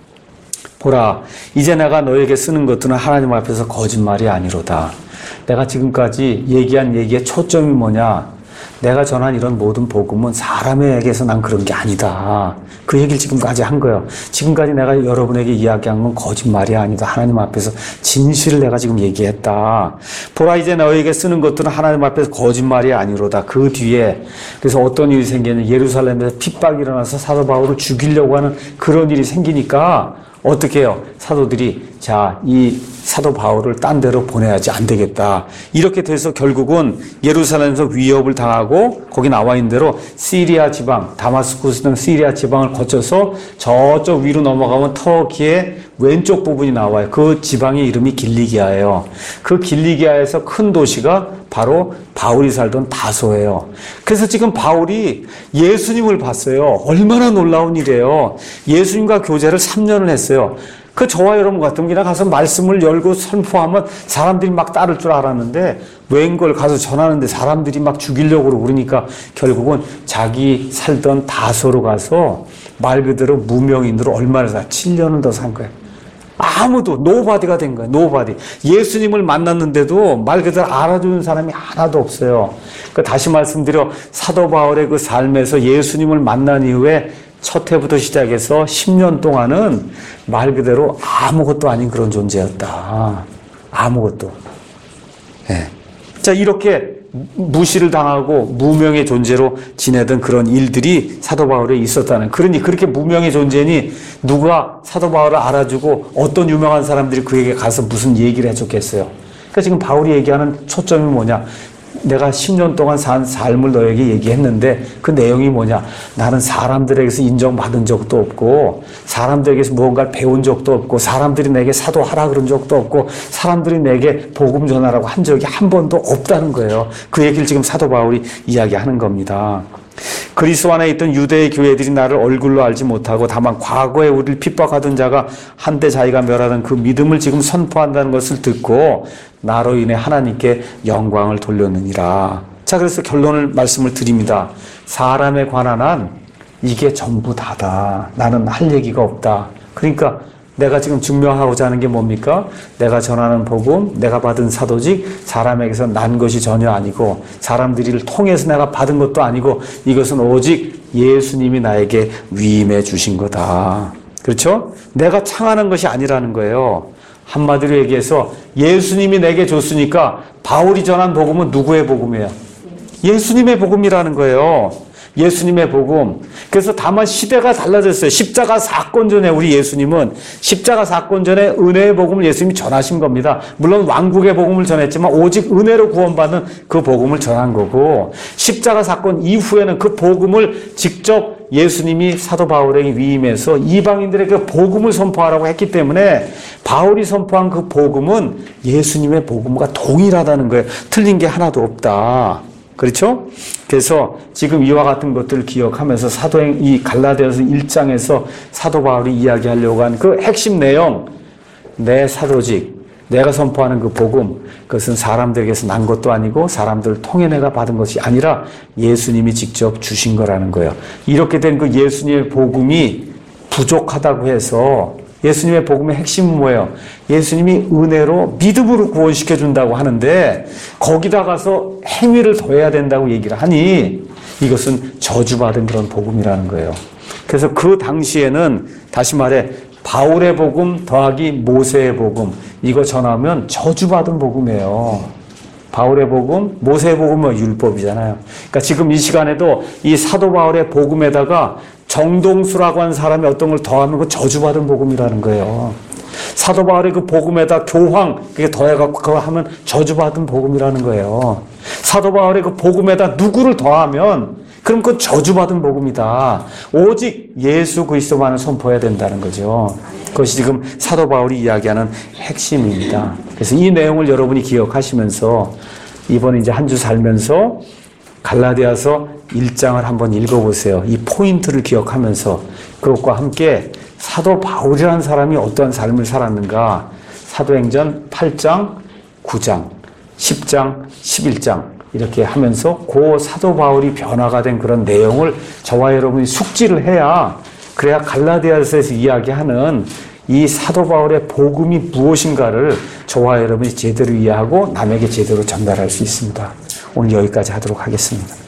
보라, 이제 내가 너에게 쓰는 것들은 하나님 앞에서 거짓말이 아니로다. 내가 지금까지 얘기한 얘기의 초점이 뭐냐? 내가 전한 이런 모든 복음은 사람에게서 난 그런 게 아니다. 그 얘기를 지금까지 한 거예요. 지금까지 내가 여러분에게 이야기한 건 거짓말이 아니다. 하나님 앞에서 진실을 내가 지금 얘기했다. 보라, 이제 너에게 쓰는 것들은 하나님 앞에서 거짓말이 아니로다. 그 뒤에 그래서 어떤 일이 생기냐? 예루살렘에서 핍박이 일어나서 사도 바울을 죽이려고 하는 그런 일이 생기니까 어떻게 해요? 사도들이 자, 이 사도 바울을 딴 데로 보내야지 안 되겠다. 이렇게 돼서 결국은 예루살렘에서 위협을 당하고 거기 나와 있는 대로 시리아 지방, 다마스쿠스 등 시리아 지방을 거쳐서 저쪽 위로 넘어가면 터키의 왼쪽 부분이 나와요. 그 지방의 이름이 길리기아예요. 그 길리기아에서 큰 도시가 바로 바울이 살던 다소예요. 그래서 지금 바울이 예수님을 봤어요. 얼마나 놀라운 일이에요. 예수님과 교제를 3년을 했어요. 그 저와 여러분 같으면 그냥 가서 말씀을 열고 선포하면 사람들이 막 따를 줄 알았는데 웬걸 가서 전하는데 사람들이 막 죽이려고 그러니까 결국은 자기 살던 다소로 가서 말 그대로 무명인으로 얼마나 7년을 더 산 거예요. 아무도 노바디가 된 거예요. 노바디. 예수님을 만났는데도 말 그대로 알아주는 사람이 하나도 없어요. 다시 말씀드려 사도 바울의 그 삶에서 예수님을 만난 이후에 첫 해부터 시작해서 10년 동안은 말 그대로 아무것도 아닌 그런 존재였다. 아무것도. 네. 자, 이렇게 무시를 당하고 무명의 존재로 지내던 그런 일들이 사도 바울에 있었다는. 그러니 그렇게 무명의 존재니 누가 사도 바울을 알아주고 어떤 유명한 사람들이 그에게 가서 무슨 얘기를 해줬겠어요. 그러니까 지금 바울이 얘기하는 초점이 뭐냐. 내가 10년 동안 산 삶을 너에게 얘기했는데 그 내용이 뭐냐. 나는 사람들에게서 인정받은 적도 없고 사람들에게서 무언가를 배운 적도 없고 사람들이 내게 사도하라 그런 적도 없고 사람들이 내게 복음 전하라고 한 적이 한 번도 없다는 거예요. 그 얘기를 지금 사도 바울이 이야기하는 겁니다. 그리스도 안에 있던 유대의 교회들이 나를 얼굴로 알지 못하고 다만 과거에 우리를 핍박하던 자가 한때 자기가 멸하던 그 믿음을 지금 선포한다는 것을 듣고 나로 인해 하나님께 영광을 돌렸느니라. 자, 그래서 결론을 말씀을 드립니다. 사람에 관한 한 이게 전부 다다. 나는 할 얘기가 없다. 그러니까 내가 지금 증명하고자 하는 게 뭡니까? 내가 전하는 복음, 내가 받은 사도직, 사람에게서 난 것이 전혀 아니고 사람들을 통해서 내가 받은 것도 아니고 이것은 오직 예수님이 나에게 위임해 주신 거다. 그렇죠? 내가 창하는 것이 아니라는 거예요. 한마디로 얘기해서 예수님이 내게 줬으니까 바울이 전한 복음은 누구의 복음이에요? 예수님의 복음이라는 거예요. 예수님의 복음. 그래서 다만 시대가 달라졌어요. 십자가 사건 전에 우리 예수님은 십자가 사건 전에 은혜의 복음을 예수님이 전하신 겁니다. 물론 왕국의 복음을 전했지만 오직 은혜로 구원받는 그 복음을 전한 거고 십자가 사건 이후에는 그 복음을 직접 예수님이 사도 바울에게 위임해서 이방인들에게 복음을 선포하라고 했기 때문에 바울이 선포한 그 복음은 예수님의 복음과 동일하다는 거예요. 틀린 게 하나도 없다. 그렇죠? 그래서 지금 이와 같은 것들을 기억하면서 이 갈라디아서 1장에서 사도 바울이 이야기하려고 한 그 핵심 내용, 내 사도직, 내가 선포하는 그 복음, 그것은 사람들에게서 난 것도 아니고 사람들을 통해 내가 받은 것이 아니라 예수님이 직접 주신 거라는 거예요. 이렇게 된 그 예수님의 복음이 부족하다고 해서 예수님의 복음의 핵심은 뭐예요? 예수님이 은혜로 믿음으로 구원시켜 준다고 하는데 거기다 가서 행위를 더해야 된다고 얘기를 하니 이것은 저주받은 그런 복음이라는 거예요. 그래서 그 당시에는 다시 말해 바울의 복음 더하기 모세의 복음 이거 전하면 저주받은 복음이에요. 바울의 복음, 모세의 복음은 율법이잖아요. 그러니까 지금 이 시간에도 이 사도 바울의 복음에다가 정동수라고 하는 사람이 어떤 걸 더하면 그 저주받은 복음이라는 거예요. 사도 바울의 그 복음에다 교황 그게 더해갖고 그거 하면 저주받은 복음이라는 거예요. 사도 바울의 그 복음에다 누구를 더하면 그럼 그 저주받은 복음이다. 오직 예수 그리스도만을 선포해야 된다는 거죠. 그것이 지금 사도 바울이 이야기하는 핵심입니다. 그래서 이 내용을 여러분이 기억하시면서 이번에 이제 한 주 살면서 갈라디아서 1장을 한번 읽어보세요. 이 포인트를 기억하면서 그것과 함께 사도 바울이라는 사람이 어떠한 삶을 살았는가 사도행전 8장, 9장, 10장, 11장 이렇게 하면서 그 사도 바울이 변화가 된 그런 내용을 저와 여러분이 숙지를 해야 그래야 갈라디아서에서 이야기하는 이 사도 바울의 복음이 무엇인가를 저와 여러분이 제대로 이해하고 남에게 제대로 전달할 수 있습니다. 오늘 여기까지 하도록 하겠습니다.